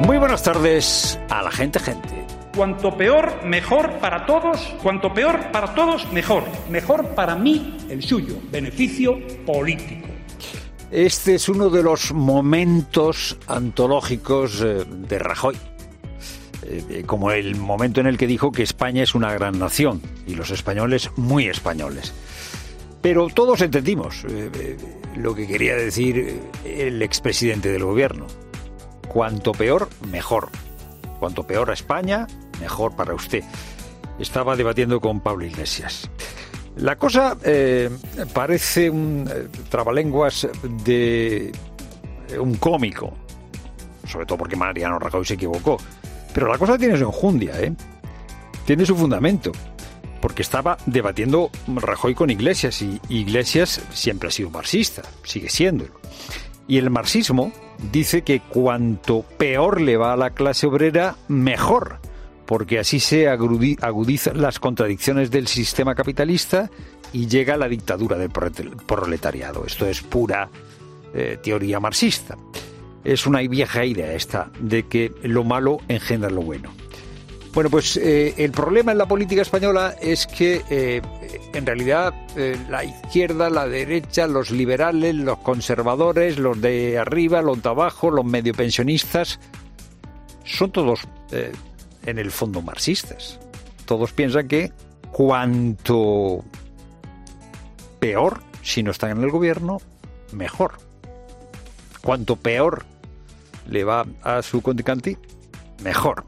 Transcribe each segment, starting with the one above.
Muy buenas tardes a la gente. Cuanto peor, mejor para todos. Cuanto peor para todos, mejor. Mejor para mí, el suyo. Beneficio político. Este es uno de los momentos antológicos de Rajoy. Como el momento en el que dijo que España es una gran nación y los españoles muy españoles. Pero todos entendimos lo que quería decir el expresidente del gobierno. Cuanto peor, mejor. Cuanto peor a España, mejor para usted. Estaba debatiendo con Pablo Iglesias. La cosa parece un trabalenguas de un cómico, sobre todo porque Mariano Rajoy se equivocó. Pero la cosa tiene su enjundia, tiene su fundamento, porque estaba debatiendo Rajoy con Iglesias, y Iglesias siempre ha sido marxista, sigue siéndolo. Y el marxismo dice que cuanto peor le va a la clase obrera, mejor, porque así se agudizan las contradicciones del sistema capitalista y llega la dictadura del proletariado. Esto es pura teoría marxista. Es una vieja idea esta de que lo malo engendra lo bueno. Bueno, pues el problema en la política española es que en realidad la izquierda, la derecha, los liberales, los conservadores, los de arriba, los de abajo, los medio pensionistas, son todos en el fondo marxistas. Todos piensan que cuanto peor, si no están en el gobierno, mejor. Cuanto peor le va a su contrincante, mejor.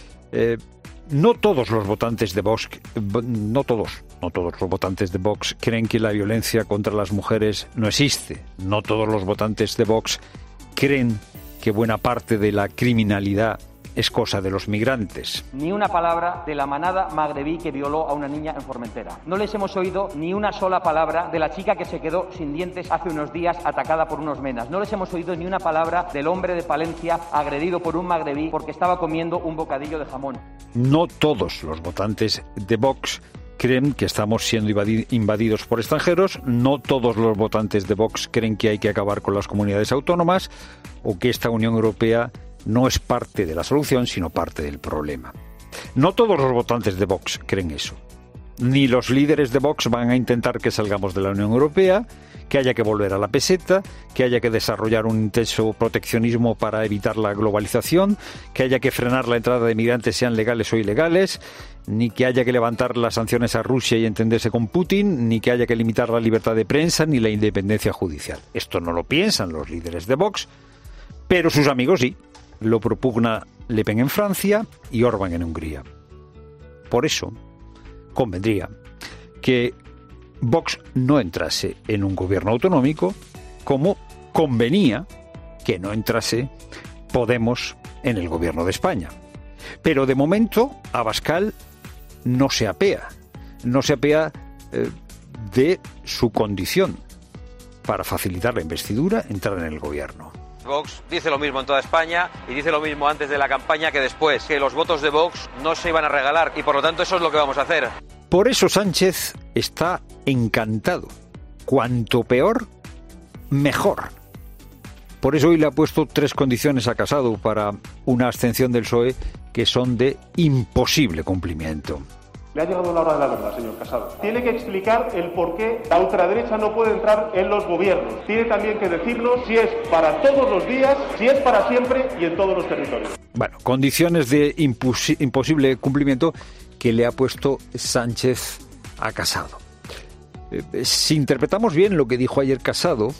No todos los votantes de Vox, no todos los votantes de Vox creen que la violencia contra las mujeres no existe. No todos los votantes de Vox creen que buena parte de la criminalidad es cosa de los migrantes. Ni una palabra de la manada magrebí que violó a una niña en Formentera. No les hemos oído ni una sola palabra de la chica que se quedó sin dientes hace unos días atacada por unos menas. No les hemos oído ni una palabra del hombre de Palencia agredido por un magrebí porque estaba comiendo un bocadillo de jamón. No todos los votantes de Vox creen que estamos siendo invadidos por extranjeros. No todos los votantes de Vox creen que hay que acabar con las comunidades autónomas o que esta Unión Europea no es parte de la solución, sino parte del problema. No todos los votantes de Vox creen eso. Ni los líderes de Vox van a intentar que salgamos de la Unión Europea, que haya que volver a la peseta, que haya que desarrollar un intenso proteccionismo para evitar la globalización, que haya que frenar la entrada de migrantes, sean legales o ilegales, ni que haya que levantar las sanciones a Rusia y entenderse con Putin, ni que haya que limitar la libertad de prensa ni la independencia judicial. Esto no lo piensan los líderes de Vox, pero sus amigos sí. Lo propugna Le Pen en Francia y Orbán en Hungría. Por eso convendría que Vox no entrase en un gobierno autonómico, como convenía que no entrase Podemos en el gobierno de España. Pero de momento Abascal no se apea de su condición para facilitar la investidura, entrar en el gobierno. Vox dice lo mismo en toda España y dice lo mismo antes de la campaña que después, que los votos de Vox no se iban a regalar y por lo tanto eso es lo que vamos a hacer. Por eso Sánchez está encantado. Cuanto peor, mejor. Por eso hoy le ha puesto 3 condiciones a Casado para una abstención del PSOE que son de imposible cumplimiento. Le ha llegado la hora de la verdad, señor Casado. Tiene que explicar el por qué la ultraderecha no puede entrar en los gobiernos. Tiene también que decirnos si es para todos los días, si es para siempre y en todos los territorios. Bueno, condiciones de imposible cumplimiento que le ha puesto Sánchez a Casado. Si interpretamos bien lo que dijo ayer Casado,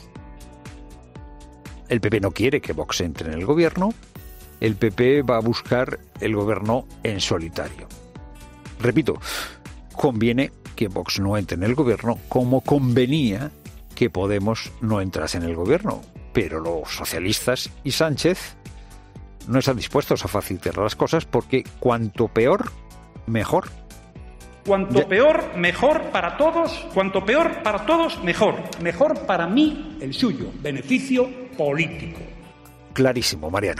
el PP no quiere que Vox entre en el gobierno, el PP va a buscar el gobierno en solitario. Repito, conviene que Vox no entre en el gobierno como convenía que Podemos no entrase en el gobierno. Pero los socialistas y Sánchez no están dispuestos a facilitar las cosas porque cuanto peor, mejor. Cuanto peor, mejor para todos. Cuanto peor para todos, mejor. Mejor para mí, el suyo. Beneficio político. Clarísimo, Mariano.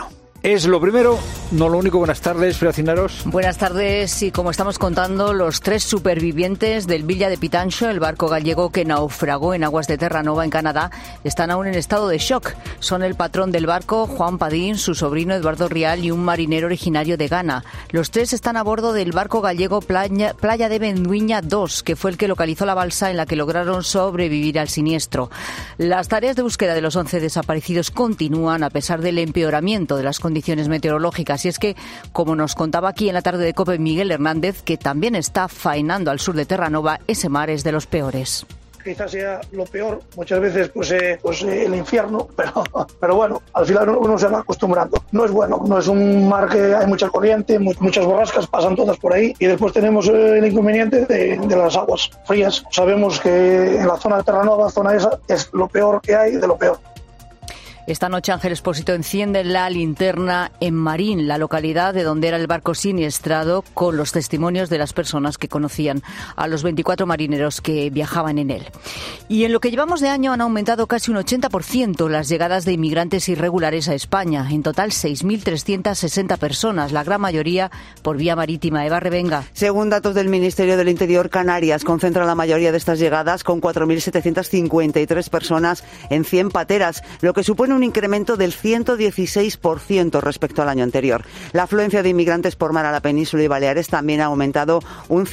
Es lo primero, no lo único. Buenas tardes, Cisneros. Buenas tardes. Y como estamos contando, los 3 supervivientes del Villa de Pitancho, el barco gallego que naufragó en aguas de Terranova, en Canadá, están aún en estado de shock. Son el patrón del barco, Juan Padín, su sobrino Eduardo Rial y un marinero originario de Ghana. Los 3 están a bordo del barco gallego Playa de Benduiña 2, que fue el que localizó la balsa en la que lograron sobrevivir al siniestro. Las tareas de búsqueda de los 11 desaparecidos continúan a pesar del empeoramiento de las condiciones meteorológicas. Y es que, como nos contaba aquí en la tarde de COPE Miguel Hernández, que también está faenando al sur de Terranova, ese mar es de los peores. Quizás sea lo peor, muchas veces el infierno, pero bueno, al final uno se va acostumbrando. No es bueno, no es un mar que hay mucha corriente, muchas borrascas, pasan todas por ahí, y después tenemos el inconveniente de las aguas frías. Sabemos que en la zona de Terranova, zona esa, es lo peor que hay de lo peor. Esta noche Ángel Expósito enciende la linterna en Marín, la localidad de donde era el barco siniestrado, con los testimonios de las personas que conocían a los 24 marineros que viajaban en él. Y en lo que llevamos de año han aumentado casi un 80% las llegadas de inmigrantes irregulares a España. En total 6.360 personas, la gran mayoría por vía marítima. Eva Revenga. Según datos del Ministerio del Interior, Canarias concentra la mayoría de estas llegadas, con 4.753 personas en 100 pateras, lo que supone un incremento del 116% respecto al año anterior. La afluencia de inmigrantes por mar a la península y Baleares también ha aumentado un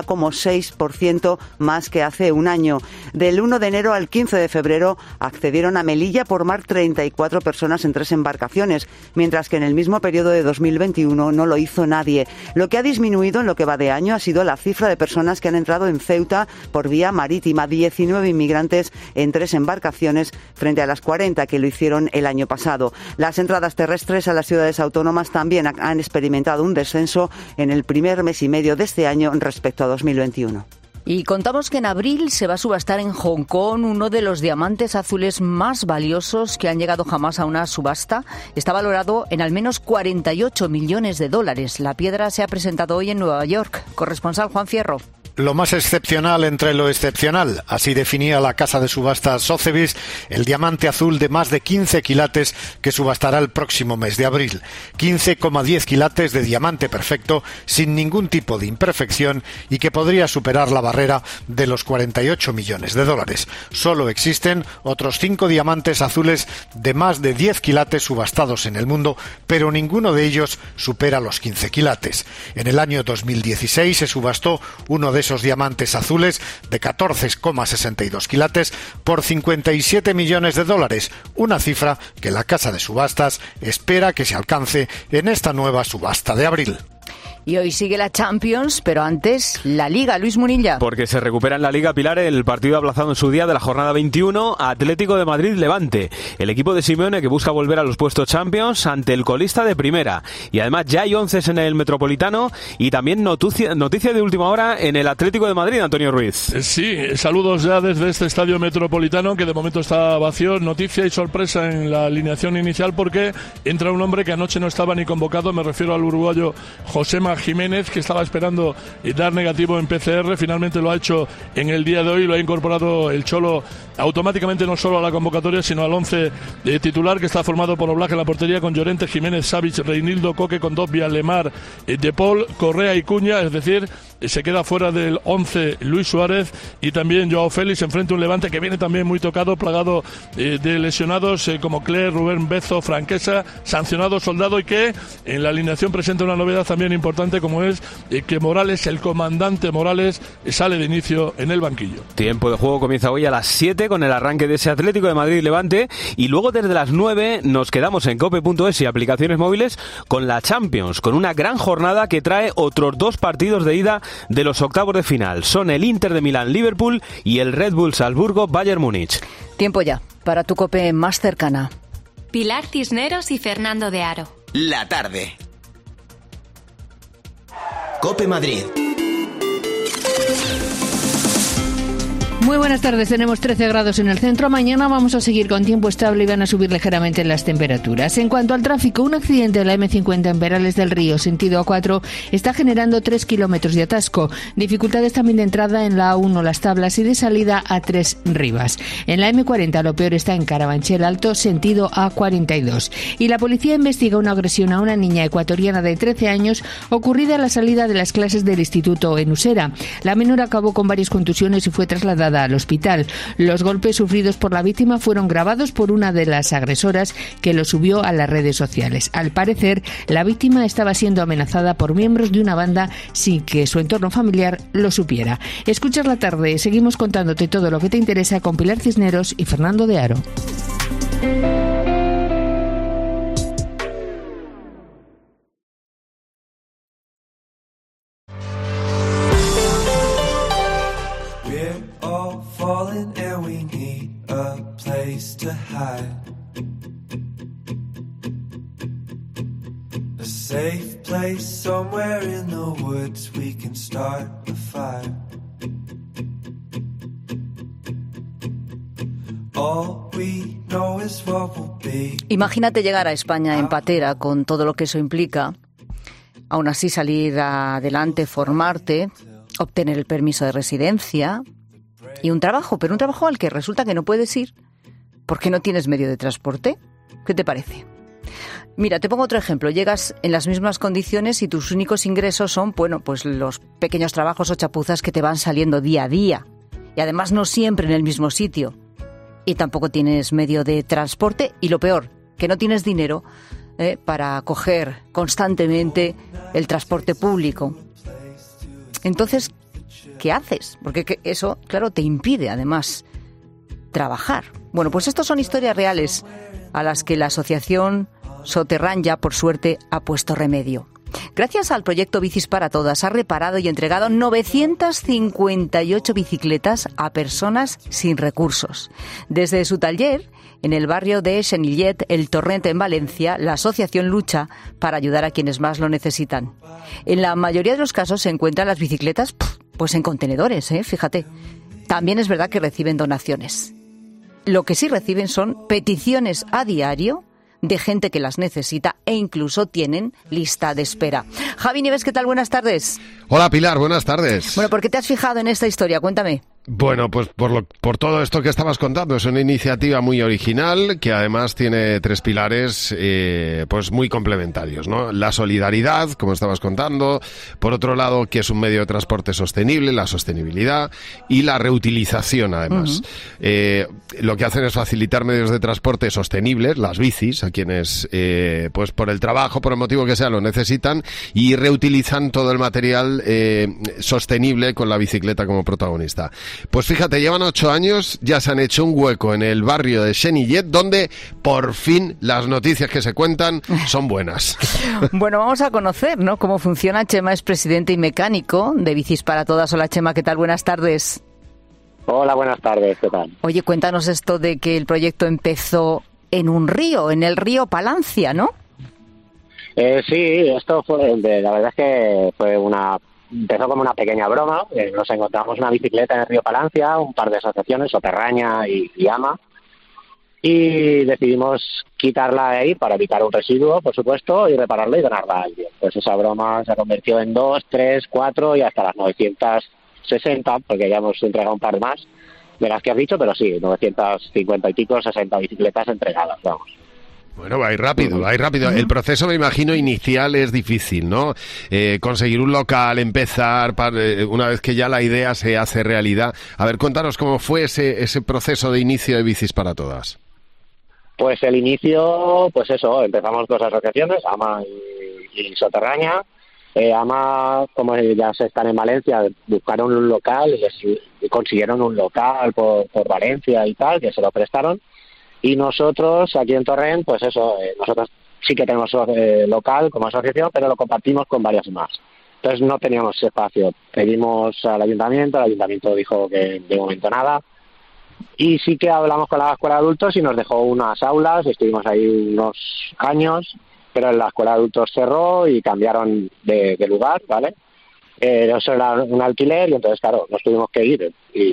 50,6% más que hace un año. Del 1 de enero al 15 de febrero accedieron a Melilla por mar 34 personas en 3 embarcaciones, mientras que en el mismo periodo de 2021 no lo hizo nadie. Lo que ha disminuido en lo que va de año ha sido la cifra de personas que han entrado en Ceuta por vía marítima, 19 inmigrantes en 3 embarcaciones frente a las 40 que lo hicieron el año pasado. Las entradas terrestres a las ciudades autónomas también han experimentado un descenso en el primer mes y medio de este año respecto a 2021. Y contamos que en abril se va a subastar en Hong Kong uno de los diamantes azules más valiosos que han llegado jamás a una subasta. Está valorado en al menos 48 millones de dólares. La piedra se ha presentado hoy en Nueva York. Corresponsal Juan Fierro. Lo más excepcional entre lo excepcional, así definía la casa de subastas Sotheby's el diamante azul de más de 15 quilates que subastará el próximo mes de abril. 15,10 quilates de diamante perfecto, sin ningún tipo de imperfección, y que podría superar la barrera de los 48 millones de dólares. Solo existen otros 5 diamantes azules de más de 10 quilates subastados en el mundo, pero ninguno de ellos supera los 15 quilates. En el año 2016 se subastó uno de esos diamantes azules de 14,62 quilates por 57 millones de dólares, una cifra que la casa de subastas espera que se alcance en esta nueva subasta de abril. Y hoy sigue la Champions, pero antes la Liga, Luis Munilla. Porque se recupera en la Liga, Pilar, el partido aplazado en su día de la jornada 21, Atlético de Madrid-Levante. El equipo de Simeone que busca volver a los puestos Champions ante el colista de primera. Y además ya hay 11 en el Metropolitano y también noticia de última hora en el Atlético de Madrid, Antonio Ruiz. Sí, saludos ya desde este estadio Metropolitano que de momento está vacío. Noticia y sorpresa en la alineación inicial porque entra un hombre que anoche no estaba ni convocado. Me refiero al uruguayo Josema Jiménez, que estaba esperando dar negativo en PCR. Finalmente lo ha hecho en el día de hoy. Lo ha incorporado el Cholo automáticamente, no solo a la convocatoria, sino al 11 titular, que está formado por Oblak en la portería, con Llorente, Jiménez, Savic, Reinildo, Coque, Condovia, Lemar, De Paul, Correa y Cuña. Es decir, se queda fuera del 11 Luis Suárez, y también Joao Félix enfrenta un Levante que viene también muy tocado, plagado de lesionados como Cler, Rubén Bezo, Franquesa, sancionado Soldado, y que en la alineación presenta una novedad también importante, como es que Morales, el comandante Morales, sale de inicio en el banquillo. Tiempo de juego comienza hoy a las 7 con el arranque de ese Atlético de Madrid-Levante, y luego desde las 9 nos quedamos en cope.es y aplicaciones móviles con la Champions, con una gran jornada que trae otros 2 partidos de ida de los octavos de final. Son el Inter de Milán-Liverpool y el Red Bull Salzburgo-Bayern Múnich. Tiempo ya para tu cope más cercana. Pilar Cisneros y Fernando de Aro. La tarde. Cope Madrid. Muy buenas tardes, tenemos 13 grados en el centro. Mañana vamos a seguir con tiempo estable y van a subir ligeramente las temperaturas. En cuanto al tráfico, un accidente en la M50 en Perales del Río, sentido A4, está generando 3 kilómetros de atasco. Dificultades también de entrada en la A1 Las Tablas y de salida a 3 Rivas. En la M40 lo peor está en Carabanchel Alto, sentido A42. Y la policía investiga una agresión a una niña ecuatoriana de 13 años ocurrida a la salida de las clases del instituto en Usera. La menor acabó con varias contusiones y fue trasladada al hospital. Los golpes sufridos por la víctima fueron grabados por una de las agresoras que lo subió a las redes sociales. Al parecer, la víctima estaba siendo amenazada por miembros de una banda sin que su entorno familiar lo supiera. Escuchas la tarde, seguimos contándote todo lo que te interesa con Pilar Cisneros y Fernando de Aro. A safe place somewhere in the woods we can start a fire. All we know is what will be. Imagínate llegar a España en patera con todo lo que eso implica, aún así salir adelante, formarte, obtener el permiso de residencia y un trabajo, pero un trabajo al que resulta que no puedes ir porque no tienes medio de transporte. ¿Qué te parece? Mira, te pongo otro ejemplo. Llegas en las mismas condiciones y tus únicos ingresos son, bueno, pues los pequeños trabajos o chapuzas que te van saliendo día a día. Y además no siempre en el mismo sitio. Y tampoco tienes medio de transporte y lo peor, que no tienes dinero para coger constantemente el transporte público. Entonces, ¿qué haces? Porque eso, claro, te impide además trabajar. Bueno, pues estos son historias reales a las que la asociación Soterran ya, por suerte, ha puesto remedio. Gracias al proyecto Bicis para Todas, ha reparado y entregado 958 bicicletas a personas sin recursos. Desde su taller, en el barrio de Xenillet, El Torrent, en Valencia, la asociación lucha para ayudar a quienes más lo necesitan. En la mayoría de los casos se encuentran las bicicletas pues en contenedores, fíjate. También es verdad que reciben donaciones. Lo que sí reciben son peticiones a diario de gente que las necesita e incluso tienen lista de espera. Javi Nieves, ¿qué tal? Buenas tardes. Hola Pilar, buenas tardes. Bueno, ¿por qué te has fijado en esta historia? Cuéntame. Bueno, pues por todo esto que estabas contando. Es una iniciativa muy original que además tiene 3 pilares pues muy complementarios, ¿no? La solidaridad, como estabas contando. Por otro lado, que es un medio de transporte sostenible, la sostenibilidad y la reutilización, además. Lo que hacen es facilitar medios de transporte sostenibles, las bicis, a quienes pues por el trabajo, por el motivo que sea, lo necesitan, y reutilizan todo el material sostenible con la bicicleta como protagonista. Pues fíjate, llevan 8 años, ya se han hecho un hueco en el barrio de Xenillet, donde por fin las noticias que se cuentan son buenas. Bueno, vamos a conocer, ¿no?, cómo funciona. Chema es presidente y mecánico de Bicis para Todas. Hola Chema, ¿qué tal? Buenas tardes. Hola, buenas tardes, ¿qué tal? Oye, cuéntanos esto de que el proyecto empezó en un río, en el río Palancia, ¿no? Sí, esto fue, la verdad es que empezó como una pequeña broma. Nos encontramos una bicicleta en el río Palancia, un par de asociaciones, Soterraña y AMA, y decidimos quitarla ahí para evitar un residuo, por supuesto, y repararla y donarla a alguien. Pues esa broma se convirtió en 2, 3, 4 y hasta las 960, porque ya hemos entregado un par más de las que has dicho, pero sí, 950 y pico, 60 bicicletas entregadas, vamos. Bueno, va a ir rápido, va a ir rápido. El proceso, me imagino, inicial es difícil, ¿no? Conseguir un local, empezar, una vez que ya la idea se hace realidad. A ver, cuéntanos cómo fue ese proceso de inicio de Bicis para Todas. Pues el inicio, pues eso, empezamos 2 asociaciones, AMA y Soterraña. AMA, como ya se están en Valencia, buscaron un local y consiguieron un local por Valencia y tal, que se lo prestaron. Y nosotros, aquí en Torrent, pues eso, nosotros sí que tenemos local como asociación, pero lo compartimos con varias más. Entonces no teníamos espacio. Pedimos al ayuntamiento dijo que de momento nada. Y sí que hablamos con la escuela de adultos y nos dejó unas aulas, estuvimos ahí unos años, pero la escuela de adultos cerró y cambiaron de lugar, ¿vale? Eso era un alquiler y entonces, claro, nos tuvimos que ir. Y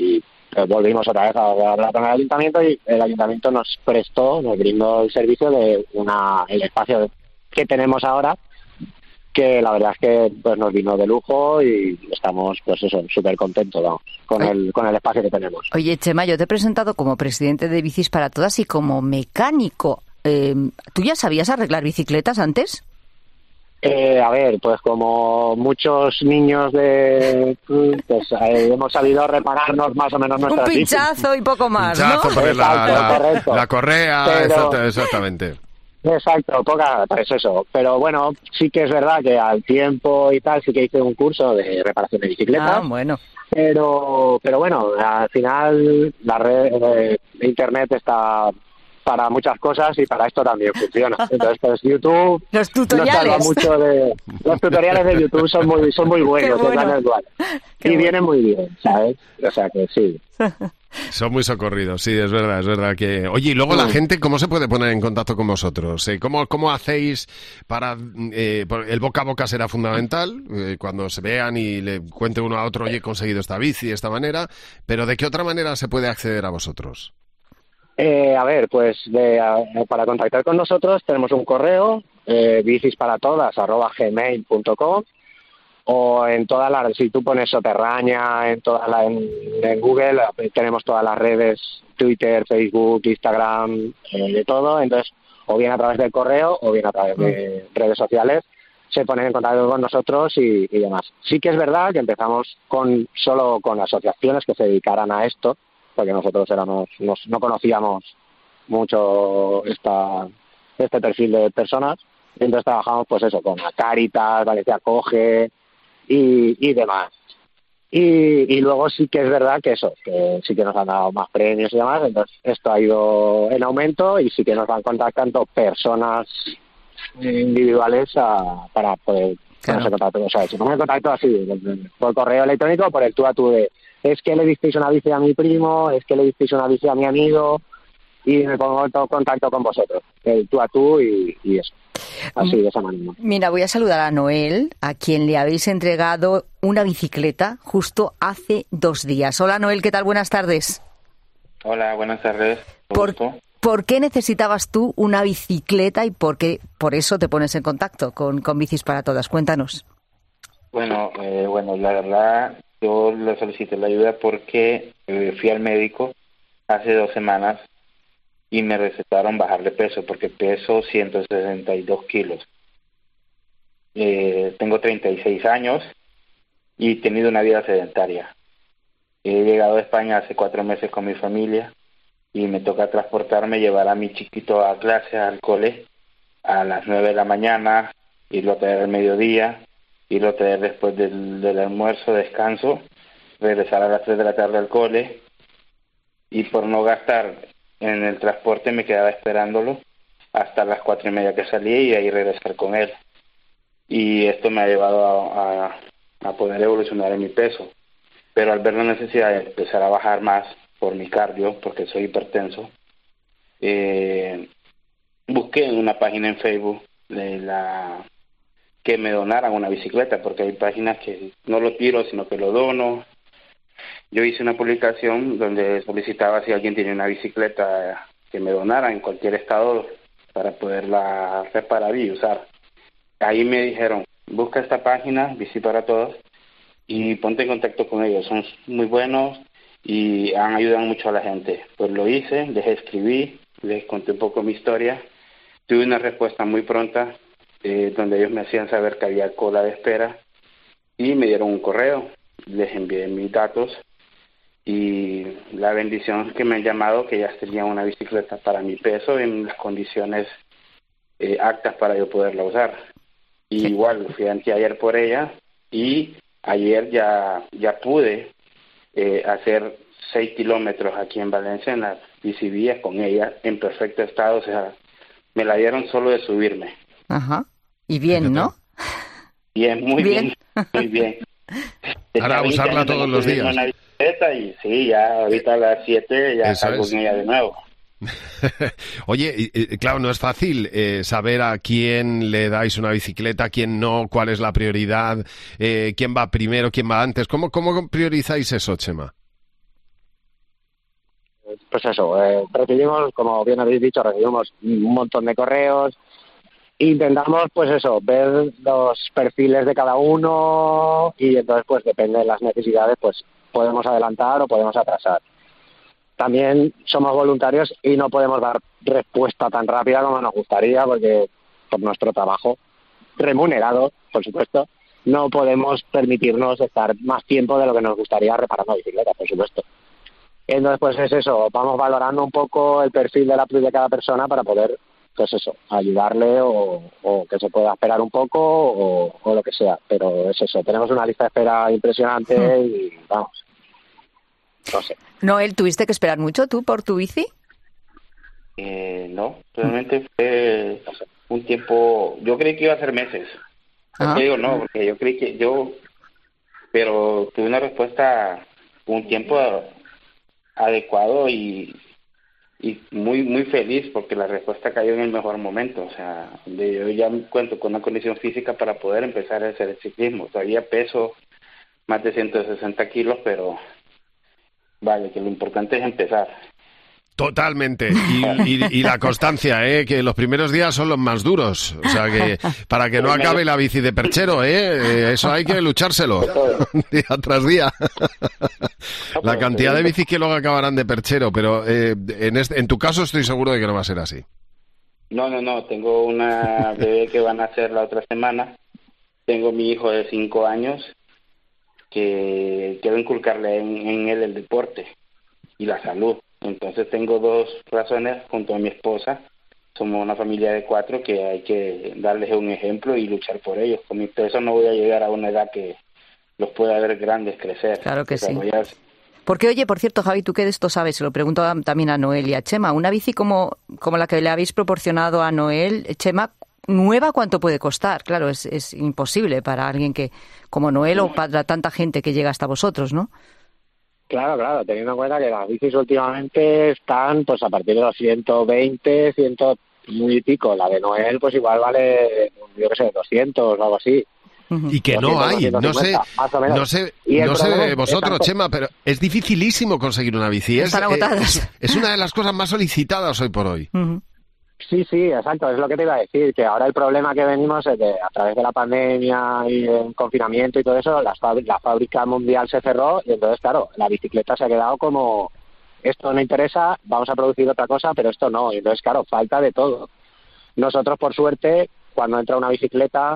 volvimos otra vez a hablar con el ayuntamiento y el ayuntamiento nos brindó el servicio de el espacio que tenemos ahora, que la verdad es que pues nos vino de lujo y estamos pues eso, súper contentos, vamos, con el espacio que tenemos. Oye, Chema, yo te he presentado como presidente de Bicis para Todas y como mecánico. ¿Tú ya sabías arreglar bicicletas antes? A ver, pues como muchos niños pues hemos sabido repararnos más o menos nuestras un pinchazo y poco más, pinchazo, ¿no? Poner la correa, pero, exactamente. Exacto, pues eso. Pero bueno, sí que es verdad que al tiempo y tal sí que hice un curso de reparación de bicicletas. Ah, bueno. Pero bueno, al final la red de Internet está para muchas cosas y para esto también funciona. Entonces, pues YouTube los tutoriales. Nos salva mucho los tutoriales de YouTube son muy buenos, bueno. Y vienen muy bien, ¿sabes? O sea que sí. Son muy socorridos, sí, es verdad que... Oye, y luego la gente, ¿cómo se puede poner en contacto con vosotros? ¿Cómo hacéis para... el boca a boca será fundamental, cuando se vean y le cuente uno a otro, oye, he conseguido esta bici de esta manera, pero ¿de qué otra manera se puede acceder a vosotros? A ver, pues para contactar con nosotros tenemos un correo, bicisparatodas@gmail.com, o en todas las, si tú pones Soterraña en Google, tenemos todas las redes, Twitter, Facebook, Instagram, de todo. Entonces, o bien a través del correo o bien a través de redes sociales se ponen en contacto con nosotros y demás. Sí que es verdad que empezamos solo con asociaciones que se dedicaran a esto, porque nosotros no conocíamos mucho este perfil de personas, y entonces trabajamos pues eso, con la Cáritas, Valencia Coge y demás. Y luego sí que es verdad que sí que nos han dado más premios y demás, entonces esto ha ido en aumento y sí que nos van contactando personas individuales para poder ponerse en contacto. O sea, si ponemos en contacto así, por correo electrónico o por el tú a tú de es que le disteis una bici a mi primo, es que le disteis una bici a mi amigo y me pongo en contacto con vosotros, el tú a tú y eso. Así, de esa manera. Mira, voy a saludar a Noel, a quien le habéis entregado una bicicleta justo hace 2 días. Hola Noel, ¿qué tal? Buenas tardes. Hola, buenas tardes. ¿Por qué necesitabas tú una bicicleta y por eso te pones en contacto con Bicis para Todas? Cuéntanos. Bueno, la verdad, yo le solicité la ayuda porque fui al médico hace 2 semanas y me recetaron bajar de peso porque peso 162 kilos. Tengo 36 años y he tenido una vida sedentaria. He llegado a España hace 4 meses con mi familia y me toca transportarme, llevar a mi chiquito a clase, al cole, a las 9 de la mañana, irlo a traer al mediodía, irlo a traer después del almuerzo, descanso, regresar a las 3 de la tarde al cole, y por no gastar en el transporte me quedaba esperándolo hasta las 4:30 que salía y ahí regresar con él. Y esto me ha llevado a poder evolucionar en mi peso. Pero al ver la necesidad de empezar a bajar más por mi cardio, porque soy hipertenso, busqué en una página en Facebook que me donaran una bicicleta, porque hay páginas que no lo tiro, sino que lo dono. Yo hice una publicación donde solicitaba si alguien tenía una bicicleta que me donara en cualquier estado para poderla reparar y usar. Ahí me dijeron, busca esta página, Bici para Todos, y ponte en contacto con ellos. Son muy buenos y han ayudado mucho a la gente. Pues lo hice, les escribí, les conté un poco mi historia. Tuve una respuesta muy pronta, donde ellos me hacían saber que había cola de espera y me dieron un correo. Les envié mis datos y la bendición es que me han llamado que ya tenían una bicicleta para mi peso en las condiciones aptas para yo poderla usar. Y igual fui anteayer por ella y ayer ya pude hacer 6 kilómetros aquí en Valencia en las bicivías con ella en perfecto estado. O sea, me la dieron solo de subirme. Ajá. Y bien, ¿no? Bien, muy bien, muy bien. Ahora usarla todos los días. Una bicicleta y sí, ya ahorita a las 7 ya salgo con ella de nuevo. Oye, claro, no es fácil saber a quién le dais una bicicleta, a quién no, cuál es la prioridad, quién va primero, quién va antes. ¿Cómo priorizáis eso, Chema? pues eso, recibimos, como bien habéis dicho, recibimos un montón de correos. Intentamos, pues eso, ver los perfiles de cada uno y entonces, pues depende de las necesidades, pues podemos adelantar o podemos atrasar. También somos voluntarios y no podemos dar respuesta tan rápida como nos gustaría, porque por nuestro trabajo, remunerado, por supuesto, no podemos permitirnos estar más tiempo de lo que nos gustaría reparando bicicletas, por supuesto. Entonces, pues es eso, vamos valorando un poco el perfil de cada persona para poder, pues eso, ayudarle o que se pueda esperar un poco o lo que sea. Pero es eso, tenemos una lista de espera impresionante y vamos, no sé. Noel, ¿tuviste que esperar mucho tú por tu bici? No, realmente fue un tiempo, yo creí que iba a ser meses. Porque digo no, porque yo creí que pero tuve una respuesta un tiempo adecuado y muy muy feliz porque la respuesta cayó en el mejor momento. O sea, yo ya cuento con una condición física para poder empezar a hacer el ciclismo. Todavía peso más de 160 kilos, pero vale, que lo importante es empezar. Totalmente. Y la constancia, que los primeros días son los más duros. O sea, que para que no acabe la bici de perchero, eso hay que luchárselo día tras día. La cantidad de bicis que luego acabarán de perchero, pero en tu caso estoy seguro de que no va a ser así. No. Tengo una bebé que van a nacer la otra semana. Tengo mi hijo de 5 años que quiero inculcarle en él el deporte y la salud. Entonces tengo 2 razones junto a mi esposa. Somos una familia de 4 que hay que darles un ejemplo y luchar por ellos. Con mi peso no voy a llegar a una edad que los pueda ver grandes crecer. Claro que sí. Porque, oye, por cierto, Javi, ¿tú qué de esto sabes? Se lo pregunto también a Noel y a Chema. Una bici como la que le habéis proporcionado a Noel, Chema, ¿nueva cuánto puede costar? Claro, es imposible para alguien que como Noel o para tanta gente que llega hasta vosotros, ¿no? Claro, teniendo en cuenta que las bicis últimamente están pues a partir de los 120, 100 muy y pico. La de Noel pues igual vale, yo qué sé, 200 o algo así. Y que 200, no hay, 250, no sé vosotros, Chema, pero es dificilísimo conseguir una bici. Están agotadas. Es una de las cosas más solicitadas hoy por hoy. Sí, exacto, es lo que te iba a decir, que ahora el problema que venimos es que a través de la pandemia y el confinamiento y todo eso, la fábrica mundial se cerró y entonces, claro, la bicicleta se ha quedado como, esto no interesa, vamos a producir otra cosa, pero esto no, y entonces, claro, falta de todo. Nosotros, por suerte, cuando entra una bicicleta,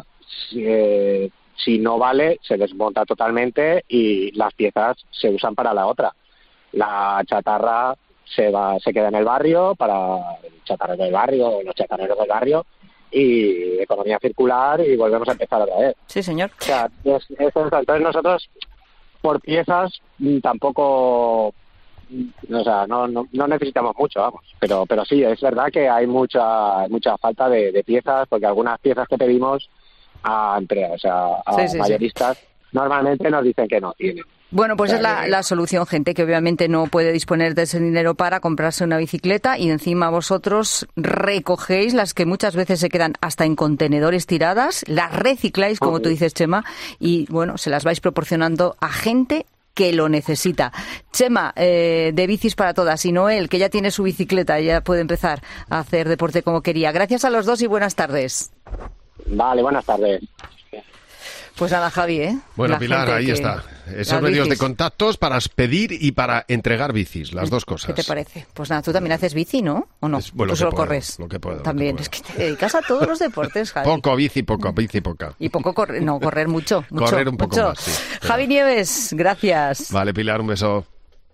si no vale, se desmonta totalmente y las piezas se usan para la otra. La chatarra se queda en el barrio para el chatarrero del barrio o los chatarreros del barrio y economía circular y volvemos a empezar otra vez. Sí, señor. O sea, entonces nosotros por piezas tampoco, o sea, no necesitamos mucho, vamos. Pero sí, es verdad que hay mucha falta de piezas porque algunas piezas que pedimos a empresas, a mayoristas, normalmente nos dicen que no tienen. Bueno, pues es la solución, gente que obviamente no puede disponer de ese dinero para comprarse una bicicleta y encima vosotros recogéis las que muchas veces se quedan hasta en contenedores tiradas, las recicláis, como tú dices, Chema, y bueno, se las vais proporcionando a gente que lo necesita. Chema, de Bicis para Todas, y Noel, que ya tiene su bicicleta, ya puede empezar a hacer deporte como quería. Gracias a los dos y buenas tardes. Vale, buenas tardes. Pues nada, Javi, Bueno, Pilar, ahí está. Esos medios de contactos para pedir y para entregar bicis, las dos cosas. ¿Qué te parece? Pues nada, tú también haces bici, ¿no? ¿O no? Bueno, tú solo corres. Lo que puedo. También, es que te dedicas a todos los deportes, Javi. Bici poca. Y poco correr mucho. Correr un poco más, sí. Javi Nieves, gracias. Vale, Pilar, un beso.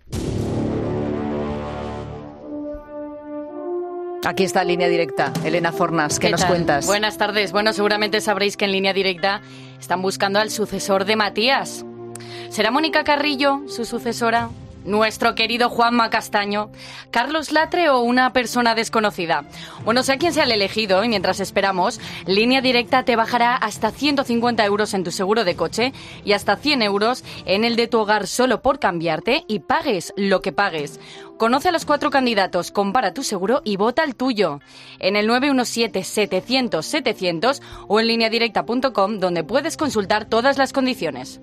Aquí está Línea Directa. Elena Fornas, ¿qué nos cuentas? Buenas tardes. Bueno, seguramente sabréis que en Línea Directa están buscando al sucesor de Matías. ¿Será Mónica Carrillo su sucesora? ¿Nuestro querido Juanma Castaño? ¿Carlos Latre o una persona desconocida? Bueno, sea quien sea el elegido, y mientras esperamos, Línea Directa te bajará hasta 150 euros en tu seguro de coche y hasta 100 euros en el de tu hogar solo por cambiarte y pagues lo que pagues. Conoce a los 4 candidatos, compara tu seguro y vota el tuyo. En el 917-700-700 o en lineadirecta.com, donde puedes consultar todas las condiciones.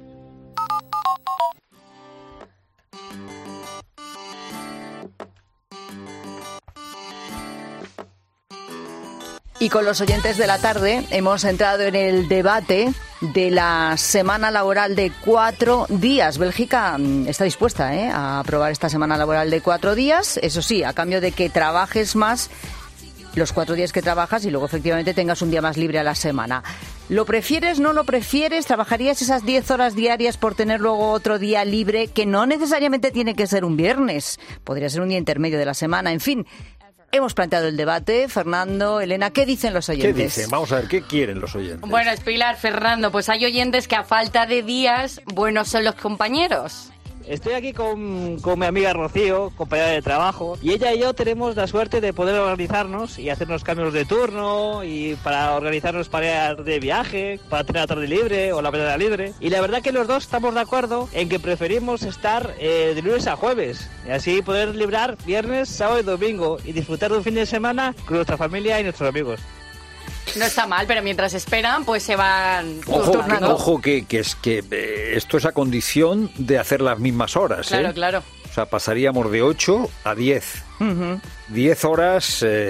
Y con los oyentes de la tarde hemos entrado en el debate de la semana laboral de 4 días. Bélgica está dispuesta a aprobar esta semana laboral de 4 días, eso sí, a cambio de que trabajes más los 4 días que trabajas y luego efectivamente tengas un día más libre a la semana. ¿Lo prefieres, no lo prefieres? ¿Trabajarías esas 10 horas diarias por tener luego otro día libre que no necesariamente tiene que ser un viernes? Podría ser un día intermedio de la semana, en fin. Hemos planteado el debate. Fernando, Elena, ¿qué dicen los oyentes? ¿Qué dicen? Vamos a ver, ¿qué quieren los oyentes? Bueno, Pilar, Fernando, pues hay oyentes que a falta de días, buenos son los compañeros. Estoy aquí con mi amiga Rocío, compañera de trabajo, y ella y yo tenemos la suerte de poder organizarnos y hacernos cambios de turno y para organizarnos para ir de viaje, para tener la tarde libre o la mañana libre. Y la verdad que los dos estamos de acuerdo en que preferimos estar de lunes a jueves y así poder librar viernes, sábado y domingo y disfrutar de un fin de semana con nuestra familia y nuestros amigos. No está mal, pero mientras esperan, pues se van turnando. Ojo que esto es a condición de hacer las mismas horas. Claro, claro. O sea, pasaríamos de 8 a 10. 10 horas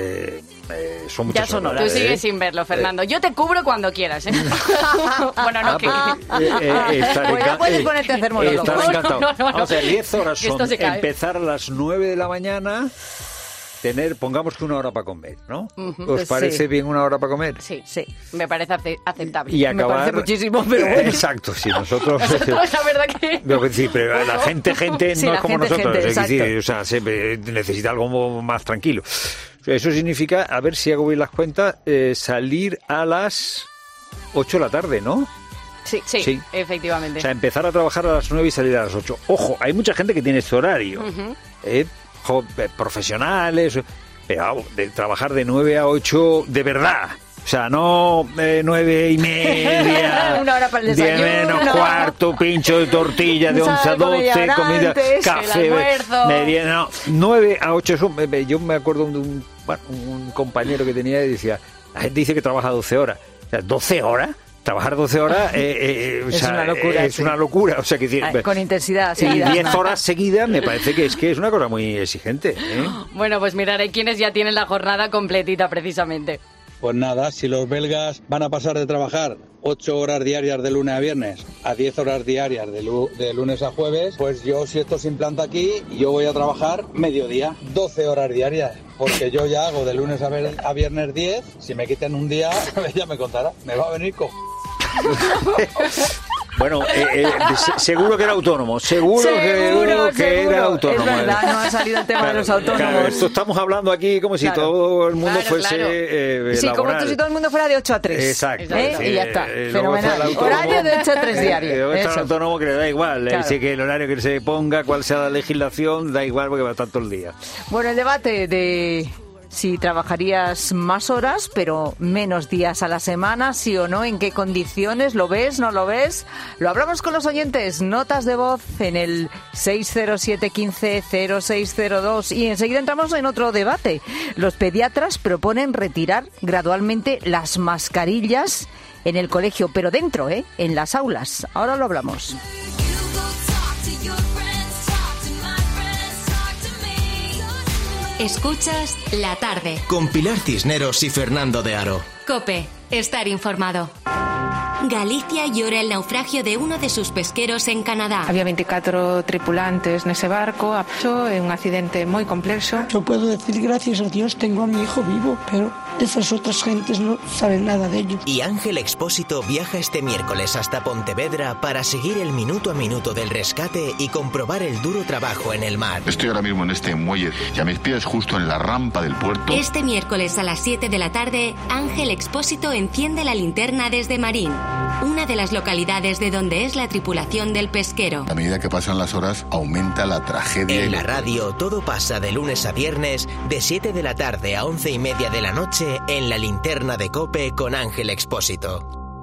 son muchas ya son horas. Tú sigues sin verlo, Fernando. Yo te cubro cuando quieras. Bueno, no, pues ya puedes ponerte a hacer monólogos. Estaré encantado. No. O sea, 10 horas son empezar a las 9 de la mañana... pongamos que 1 hora para comer, ¿no? ¿Os parece bien 1 hora para comer? Sí, me parece aceptable. Y acabar... Me parece muchísimo, pero bueno. Exacto, sí, nosotros... la verdad que... Sí, pero la gente sí, no es como nosotros. Gente, o sea, se necesita algo más tranquilo. Eso significa, a ver si hago bien las cuentas, salir a las 8 de la tarde, ¿no? Sí, efectivamente. O sea, empezar a trabajar a las 9 y salir a las 8. Ojo, hay mucha gente que tiene este horario. Profesionales, pero de trabajar de 9 a 8 de verdad. O sea, no 9 y media, 1 hora para el desayuno, 10 menos cuarto, pincho de tortilla de 11 a 12, comida, café, merienda, no, 9 a 8. Yo me acuerdo de un compañero que tenía y decía, la gente dice que trabaja 12 horas. O sea, 12 horas. Trabajar 12 horas es una locura. Es una locura. O sea, con intensidad seguida. 10 horas seguidas me parece que es una cosa muy exigente. Bueno, pues mirar, hay quienes ya tienen la jornada completita precisamente. Pues nada, si los belgas van a pasar de trabajar 8 horas diarias de lunes a viernes a 10 horas diarias de lunes a jueves, pues yo, si esto se implanta aquí, yo voy a trabajar mediodía, 12 horas diarias, porque yo ya hago de lunes a viernes 10, si me quitan un día, ya me contará, me va a venir con... Bueno, seguro que era autónomo. Seguro que era autónomo. Es verdad, no ha salido el tema de los autónomos. Claro, esto estamos hablando aquí como si todo el mundo fuese sí, laboral. como si todo el mundo fuera de 8 a 3. Exacto. Y ya está. Fenomenal. Horario de 8 a 3 diario. Luego está el autónomo que le da igual. Claro. Dice que el horario que se ponga, cuál sea la legislación, da igual porque va a estar todo el día. Bueno, el debate de... si trabajarías más horas, pero menos días a la semana, sí o no, en qué condiciones, ¿lo ves, no lo ves? Lo hablamos con los oyentes, notas de voz en el 607 15 0602 y enseguida entramos en otro debate. Los pediatras proponen retirar gradualmente las mascarillas en el colegio, pero dentro, en las aulas. Ahora lo hablamos. Escuchas La Tarde. Con Pilar Cisneros y Fernando de Aro. COPE. Estar informado. Galicia llora el naufragio de uno de sus pesqueros en Canadá. Había 24 tripulantes nese barco, é un accidente moi complexo. Yo puedo decir gracias a Dios tengo a mi hijo vivo, pero esas otras gentes no saben nada de ello. Y Ángel Expósito viaja este miércoles hasta Pontevedra para seguir el minuto a minuto del rescate y comprobar el duro trabajo en el mar. Estoy ahora mismo en este muelle y a mis pies justo en la rampa del puerto. Este miércoles a las 7 de la tarde, Ángel Expósito enciende la linterna desde Marín, una de las localidades de donde es la tripulación del pesquero. A medida que pasan las horas, aumenta la tragedia. En la radio todo pasa de lunes a viernes, de 7 de la tarde a 11:30 de la noche, en la linterna de COPE con Ángel Expósito.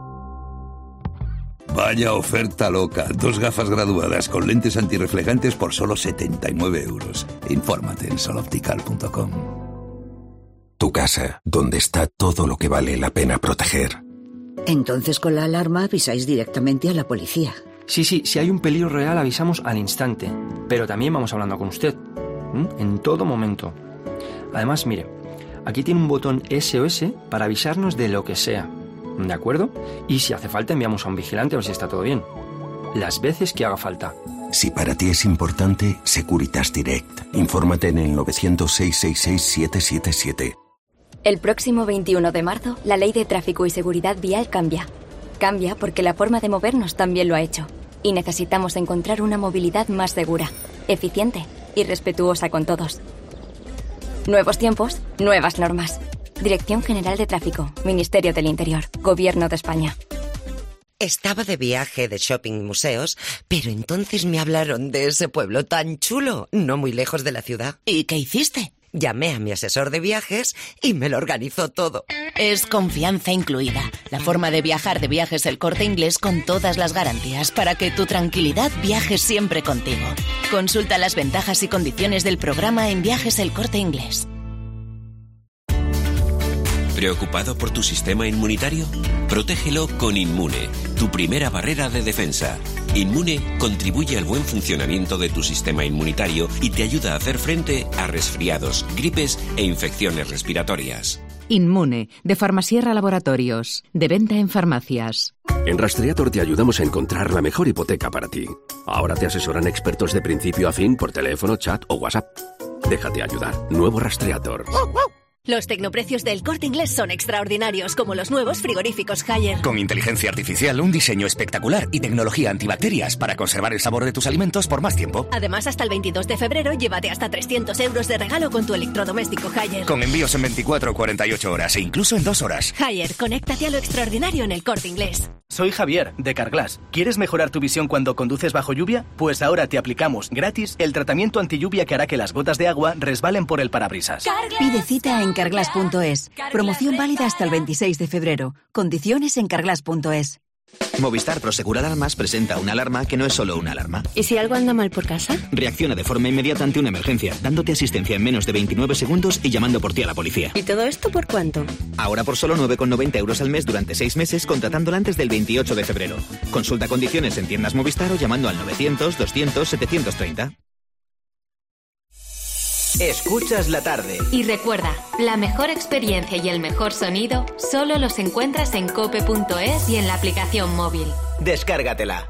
Vaya oferta loca. 2 gafas graduadas con lentes antirreflejantes por solo 79 euros. Infórmate en soloptical.com. Tu casa, donde está todo lo que vale la pena proteger. Entonces con la alarma avisáis directamente a la policía. Sí, si hay un peligro real avisamos al instante, pero también vamos hablando con usted, en todo momento. Además, mire, Aquí tiene un botón SOS para avisarnos de lo que sea. ¿De acuerdo? Y si hace falta enviamos a un vigilante a ver si está todo bien. Las veces que haga falta. Si para ti es importante, Securitas Direct. Infórmate en el 900-666-777. El próximo 21 de marzo, la Ley de Tráfico y Seguridad Vial cambia. Cambia porque la forma de movernos también lo ha hecho. Y necesitamos encontrar una movilidad más segura, eficiente y respetuosa con todos. Nuevos tiempos, nuevas normas. Dirección General de Tráfico, Ministerio del Interior, Gobierno de España. Estaba de viaje de shopping y museos, pero entonces me hablaron de ese pueblo tan chulo, no muy lejos de la ciudad. ¿Y qué hiciste? Llamé a mi asesor de viajes y me lo organizó todo. Es confianza incluida. La forma de viajar de Viajes El Corte Inglés con todas las garantías para que tu tranquilidad viaje siempre contigo. Consulta las ventajas y condiciones del programa en Viajes El Corte Inglés. ¿Preocupado por tu sistema inmunitario? Protégelo con Inmune, tu primera barrera de defensa. Inmune contribuye al buen funcionamiento de tu sistema inmunitario y te ayuda a hacer frente a resfriados, gripes e infecciones respiratorias. Inmune, de Farmasierra Laboratorios, de venta en farmacias. En Rastreator te ayudamos a encontrar la mejor hipoteca para ti. Ahora te asesoran expertos de principio a fin por teléfono, chat o WhatsApp. Déjate ayudar. Nuevo Rastreator. Los tecnoprecios del Corte Inglés son extraordinarios, como los nuevos frigoríficos Haier. Con inteligencia artificial, un diseño espectacular y tecnología antibacterias para conservar el sabor de tus alimentos por más tiempo. Además, hasta el 22 de febrero, llévate hasta 300 euros de regalo con tu electrodoméstico Haier. Con envíos en 24 o 48 horas e incluso en 2 horas. Haier, conéctate a lo extraordinario en el Corte Inglés. Soy Javier, de Carglass. ¿Quieres mejorar tu visión cuando conduces bajo lluvia? Pues ahora te aplicamos gratis el tratamiento antilluvia que hará que las gotas de agua resbalen por el parabrisas. Carglass. Pide cita en carglass.es. Promoción válida hasta el 26 de febrero. Condiciones en carglass.es. Movistar Prosegur Alarmas presenta una alarma que no es solo una alarma. ¿Y si algo anda mal por casa? Reacciona de forma inmediata ante una emergencia, dándote asistencia en menos de 29 segundos y llamando por ti a la policía. ¿Y todo esto por cuánto? Ahora por solo 9,90 euros al mes durante 6 meses, contratándola antes del 28 de febrero. Consulta condiciones en tiendas Movistar o llamando al 900 200 730. Escuchas la tarde. Y recuerda, la mejor experiencia y el mejor sonido solo los encuentras en cope.es y en la aplicación móvil. Descárgatela.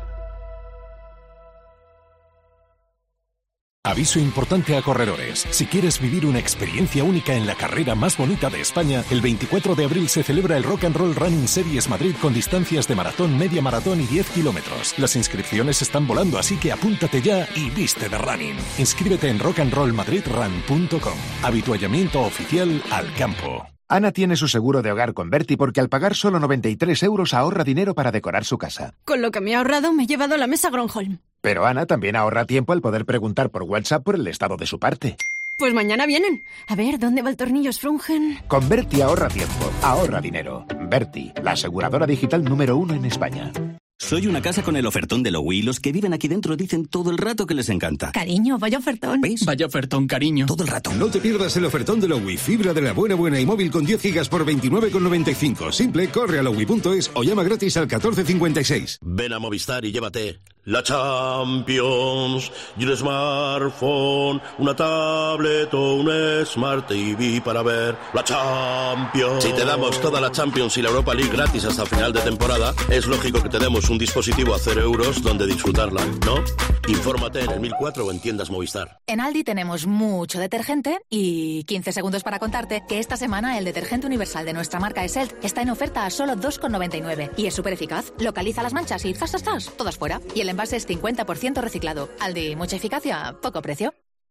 Aviso importante a corredores. Si quieres vivir una experiencia única en la carrera más bonita de España, el 24 de abril se celebra el Rock and Roll Running Series Madrid con distancias de maratón, media maratón y 10 kilómetros. Las inscripciones están volando, así que apúntate ya y viste de running. Inscríbete en rockandrollmadridrun.com. Habituallamiento oficial al campo. Ana tiene su seguro de hogar con Berti porque al pagar solo 93 euros ahorra dinero para decorar su casa. Con lo que me he ahorrado me he llevado la mesa Gronholm. Pero Ana también ahorra tiempo al poder preguntar por WhatsApp por el estado de su parte. Pues mañana vienen. A ver, ¿dónde va el tornillo Sprungen? Con Berti ahorra tiempo, ahorra dinero. Berti, la aseguradora digital número 1 en España. Soy una casa con el ofertón de Lowy y los que viven aquí dentro dicen todo el rato que les encanta. Cariño, vaya ofertón. ¿Veis? Vaya ofertón, cariño. Todo el rato. No te pierdas el ofertón de Lowy. Fibra de la buena y móvil con 10 gigas por 29,95. Simple, corre a lowy.es o llama gratis al 1456. Ven a Movistar y llévate la Champions y un smartphone, una tablet o un Smart TV para ver la Champions. Si te damos toda la Champions y la Europa League gratis hasta final de temporada, es lógico que te demos un dispositivo a 0 euros donde disfrutarla, ¿no? Infórmate en el 1004 o en tiendas Movistar. En Aldi tenemos mucho detergente y 15 segundos para contarte que esta semana el detergente universal de nuestra marca Eselt está en oferta a solo 2,99 y es súper eficaz. Localiza las manchas y ¡zas! Todas fuera. Y el envase es 50% reciclado. Aldi, mucha eficacia, poco precio.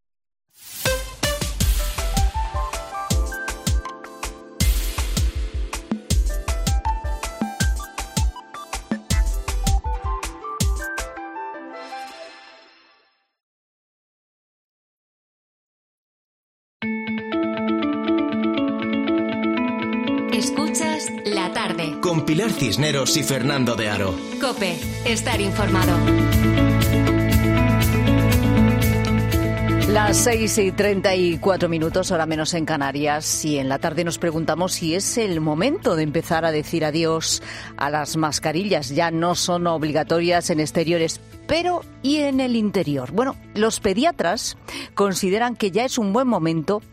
Escuchas La Tarde. Con Pilar Cisneros y Fernando de Aro. COPE. Estar informado. Las 6:34, hora menos en Canarias, y en la tarde nos preguntamos si es el momento de empezar a decir adiós a las mascarillas. Ya no son obligatorias en exteriores, pero ¿y en el interior? Bueno, los pediatras consideran que ya es un buen momento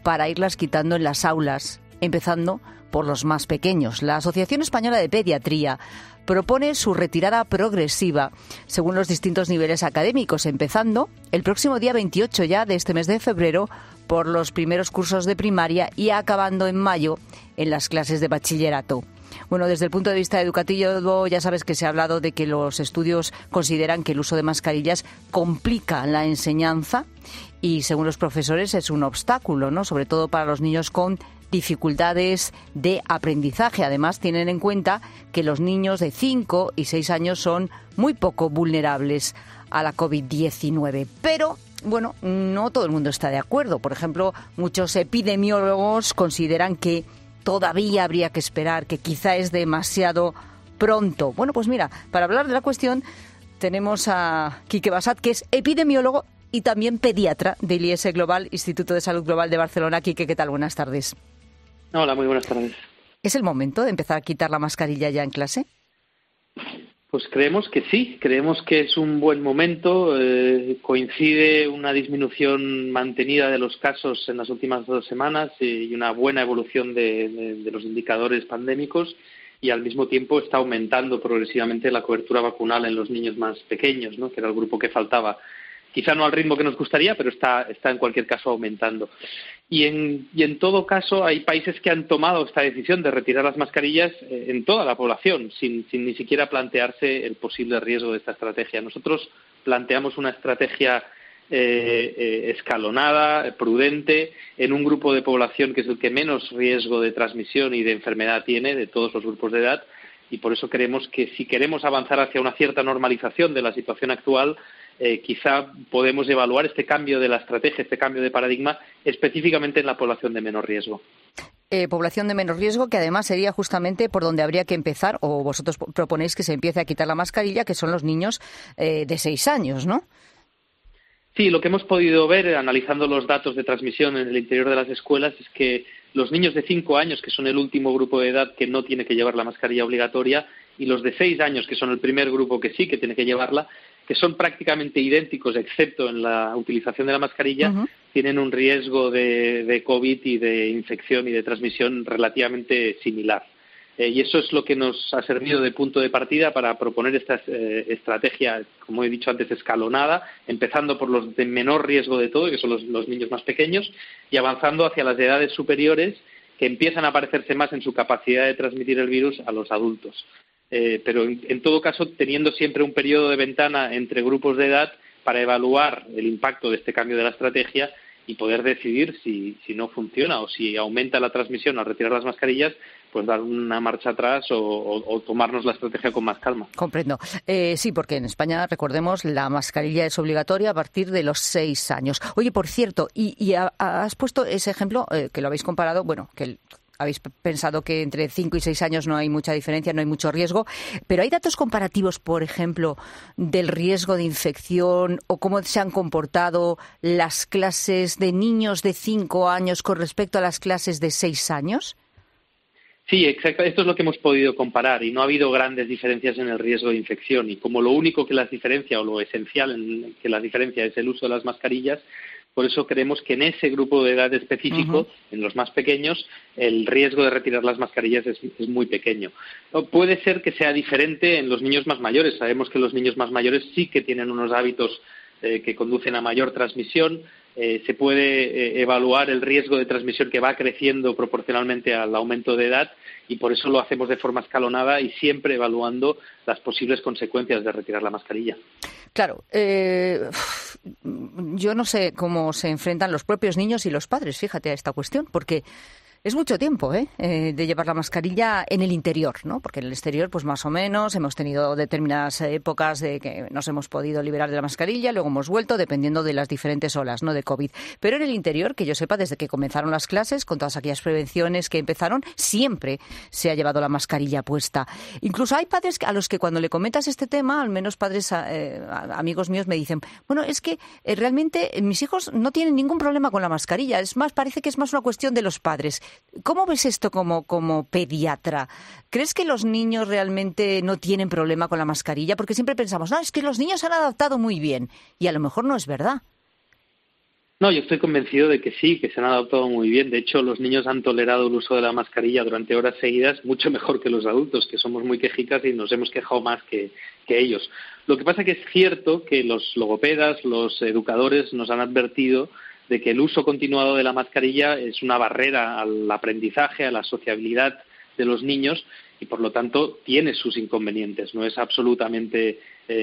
para irlas quitando en las aulas, empezando por los más pequeños. La Asociación Española de Pediatría propone su retirada progresiva según los distintos niveles académicos, empezando el próximo día 28 ya de este mes de febrero por los primeros cursos de primaria y acabando en mayo en las clases de bachillerato. Bueno, desde el punto de vista educativo ya sabes que se ha hablado de que los estudios consideran que el uso de mascarillas complica la enseñanza y según los profesores es un obstáculo, ¿no? Sobre todo para los niños con dificultades de aprendizaje. Además, tienen en cuenta que los niños de 5 y 6 años son muy poco vulnerables a la COVID-19. Pero, bueno, no todo el mundo está de acuerdo. Por ejemplo, muchos epidemiólogos consideran que todavía habría que esperar, que quizá es demasiado pronto. Bueno, pues mira, para hablar de la cuestión tenemos a Quique Bassat, que es epidemiólogo y también pediatra del IES Global, Instituto de Salud Global de Barcelona. Quique, ¿qué tal? Buenas tardes. Hola, muy buenas tardes. ¿Es el momento de empezar a quitar la mascarilla ya en clase? Pues creemos que sí, creemos que es un buen momento. Coincide una disminución mantenida de los casos en las últimas 2 semanas y una buena evolución de los indicadores pandémicos y al mismo tiempo está aumentando progresivamente la cobertura vacunal en los niños más pequeños, ¿no? Que era el grupo que faltaba. Quizá no al ritmo que nos gustaría, pero está en cualquier caso aumentando. Y en todo caso hay países que han tomado esta decisión de retirar las mascarillas en toda la población, sin ni siquiera plantearse el posible riesgo de esta estrategia. Nosotros planteamos una estrategia escalonada, prudente, en un grupo de población que es el que menos riesgo de transmisión y de enfermedad tiene de todos los grupos de edad, y por eso creemos que si queremos avanzar hacia una cierta normalización de la situación actual, quizá podemos evaluar este cambio de la estrategia, este cambio de paradigma, específicamente en la población de menor riesgo. Población de menor riesgo, que además sería justamente por donde habría que empezar, o vosotros proponéis que se empiece a quitar la mascarilla, que son los niños de 6 años, ¿no? Sí, lo que hemos podido ver, analizando los datos de transmisión en el interior de las escuelas, es que los niños de 5 años, que son el último grupo de edad que no tiene que llevar la mascarilla obligatoria, y los de 6 años, que son el primer grupo que sí que tiene que llevarla, que son prácticamente idénticos, excepto en la utilización de la mascarilla, tienen un riesgo de COVID y de infección y de transmisión relativamente similar. Y eso es lo que nos ha servido de punto de partida para proponer esta estrategia, como he dicho antes, escalonada, empezando por los de menor riesgo de todo, que son los niños más pequeños, y avanzando hacia las edades superiores, que empiezan a parecerse más en su capacidad de transmitir el virus a los adultos. Pero en todo caso teniendo siempre un periodo de ventana entre grupos de edad para evaluar el impacto de este cambio de la estrategia y poder decidir si no funciona o si aumenta la transmisión al retirar las mascarillas, pues dar una marcha atrás o tomarnos la estrategia con más calma. Comprendo. Sí, porque en España, recordemos, la mascarilla es obligatoria a partir de los 6 años. Oye, por cierto, y has puesto ese ejemplo que lo habéis comparado, bueno, que habéis pensado que entre 5 y 6 años no hay mucha diferencia, no hay mucho riesgo, pero ¿hay datos comparativos, por ejemplo, del riesgo de infección o cómo se han comportado las clases de niños de 5 años con respecto a las clases de 6 años? Sí, exacto. Esto es lo que hemos podido comparar y no ha habido grandes diferencias en el riesgo de infección. Y como lo único que las diferencia o lo esencial en que las diferencia es el uso de las mascarillas, por eso creemos que en ese grupo de edad específico, en los más pequeños, el riesgo de retirar las mascarillas es muy pequeño. Puede ser que sea diferente en los niños más mayores. Sabemos que los niños más mayores sí que tienen unos hábitos que conducen a mayor transmisión. Se puede evaluar el riesgo de transmisión que va creciendo proporcionalmente al aumento de edad y por eso lo hacemos de forma escalonada y siempre evaluando las posibles consecuencias de retirar la mascarilla. Claro, yo no sé cómo se enfrentan los propios niños y los padres, fíjate, a esta cuestión, porque es mucho tiempo de llevar la mascarilla en el interior, ¿no? Porque en el exterior, pues más o menos, hemos tenido determinadas épocas de que nos hemos podido liberar de la mascarilla, luego hemos vuelto, dependiendo de las diferentes olas, ¿no?, de COVID. Pero en el interior, que yo sepa, desde que comenzaron las clases, con todas aquellas prevenciones que empezaron, siempre se ha llevado la mascarilla puesta. Incluso hay padres a los que cuando le comentas este tema, al menos padres amigos míos me dicen, bueno, es que realmente mis hijos no tienen ningún problema con la mascarilla, es más, parece que es más una cuestión de los padres. ¿Cómo ves esto como pediatra? ¿Crees que los niños realmente no tienen problema con la mascarilla? Porque siempre pensamos, no, es que los niños se han adaptado muy bien. Y a lo mejor no es verdad. No, yo estoy convencido de que sí, que se han adaptado muy bien. De hecho, los niños han tolerado el uso de la mascarilla durante horas seguidas mucho mejor que los adultos, que somos muy quejicas y nos hemos quejado más que ellos. Lo que pasa es que es cierto que los logopedas, los educadores nos han advertido de que el uso continuado de la mascarilla es una barrera al aprendizaje, a la sociabilidad de los niños y, por lo tanto, tiene sus inconvenientes. No es absolutamente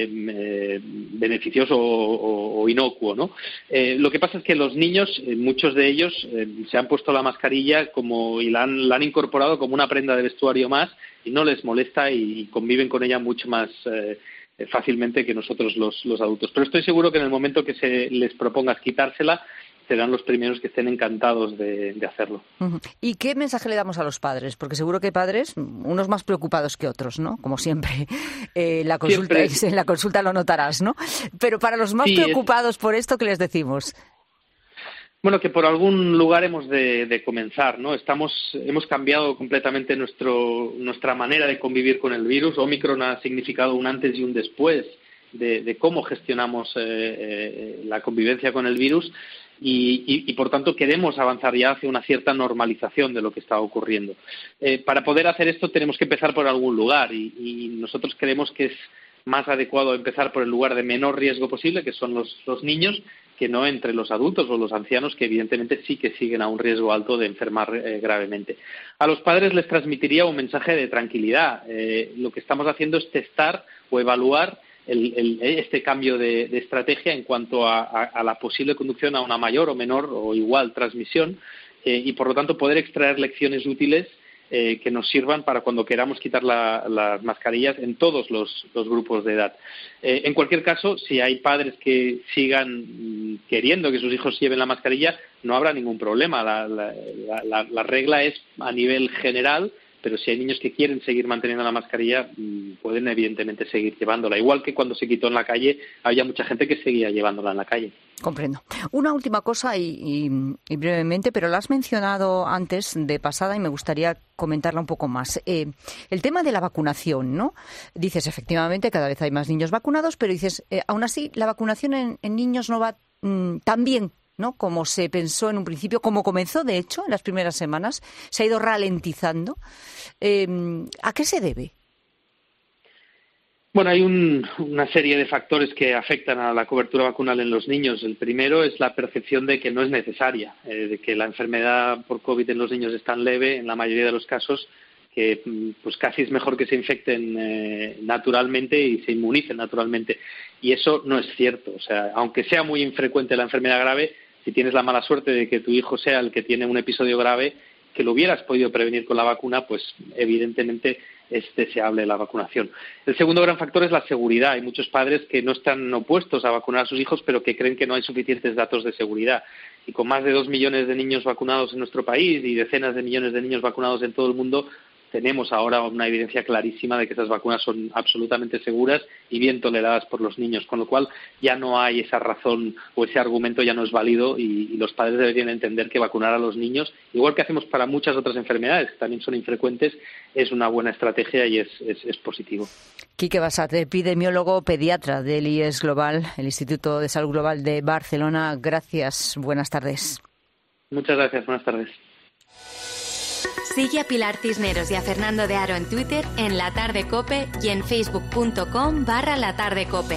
beneficioso o inocuo, ¿no? Lo que pasa es que los niños, muchos de ellos, se han puesto la mascarilla y la han incorporado como una prenda de vestuario más y no les molesta y conviven con ella mucho más fácilmente que nosotros los adultos. Pero estoy seguro que en el momento que se les propongas quitársela, serán los primeros que estén encantados de hacerlo. ¿Y qué mensaje le damos a los padres? Porque seguro que hay padres, unos más preocupados que otros, ¿no? Como siempre. En la consulta lo notarás, ¿no? Pero para los más preocupados por esto, ¿qué les decimos? Bueno, que por algún lugar hemos de comenzar, ¿no? Hemos cambiado completamente nuestra manera de convivir con el virus. Omicron ha significado un antes y un después de cómo gestionamos la convivencia con el virus. Y por tanto queremos avanzar ya hacia una cierta normalización de lo que está ocurriendo. Para poder hacer esto tenemos que empezar por algún lugar y nosotros creemos que es más adecuado empezar por el lugar de menor riesgo posible, que son los niños, que no entre los adultos o los ancianos, que evidentemente sí que siguen a un riesgo alto de enfermar gravemente. A los padres les transmitiría un mensaje de tranquilidad. Lo que estamos haciendo es testar o evaluar este cambio de estrategia en cuanto a la posible conducción a una mayor o menor o igual transmisión y, por lo tanto, poder extraer lecciones útiles que nos sirvan para cuando queramos quitar las mascarillas en todos los grupos de edad. En cualquier caso, si hay padres que sigan queriendo que sus hijos lleven la mascarilla, no habrá ningún problema. La regla es a nivel general, pero si hay niños que quieren seguir manteniendo la mascarilla, pueden evidentemente seguir llevándola. Igual que cuando se quitó en la calle, había mucha gente que seguía llevándola en la calle. Comprendo. Una última cosa y brevemente, pero la has mencionado antes de pasada y me gustaría comentarla un poco más. El tema de la vacunación, ¿no? Dices, efectivamente, cada vez hay más niños vacunados, pero dices, aún así, la vacunación en niños no va tan bien, ¿no? Como se pensó en un principio, como comenzó, de hecho, en las primeras semanas, se ha ido ralentizando. ¿A qué se debe? Bueno, hay una serie de factores que afectan a la cobertura vacunal en los niños. El primero es la percepción de que no es necesaria, de que la enfermedad por COVID en los niños es tan leve, en la mayoría de los casos, que pues casi es mejor que se infecten naturalmente y se inmunicen naturalmente. Y eso no es cierto. O sea, aunque sea muy infrecuente la enfermedad grave, si tienes la mala suerte de que tu hijo sea el que tiene un episodio grave, que lo hubieras podido prevenir con la vacuna, pues evidentemente es deseable la vacunación. El segundo gran factor es la seguridad. Hay muchos padres que no están opuestos a vacunar a sus hijos, pero que creen que no hay suficientes datos de seguridad. Y con más de 2 millones de niños vacunados en nuestro país y decenas de millones de niños vacunados en todo el mundo, tenemos ahora una evidencia clarísima de que esas vacunas son absolutamente seguras y bien toleradas por los niños, con lo cual ya no hay esa razón o ese argumento ya no es válido y los padres deberían entender que vacunar a los niños, igual que hacemos para muchas otras enfermedades que también son infrecuentes, es una buena estrategia y es positivo. Quique Bassat, epidemiólogo pediatra del IES Global, el Instituto de Salud Global de Barcelona. Gracias, buenas tardes. Muchas gracias, buenas tardes. Sigue a Pilar Cisneros y a Fernando de Aro en Twitter, en La Tarde Cope y en facebook.com/latardecope.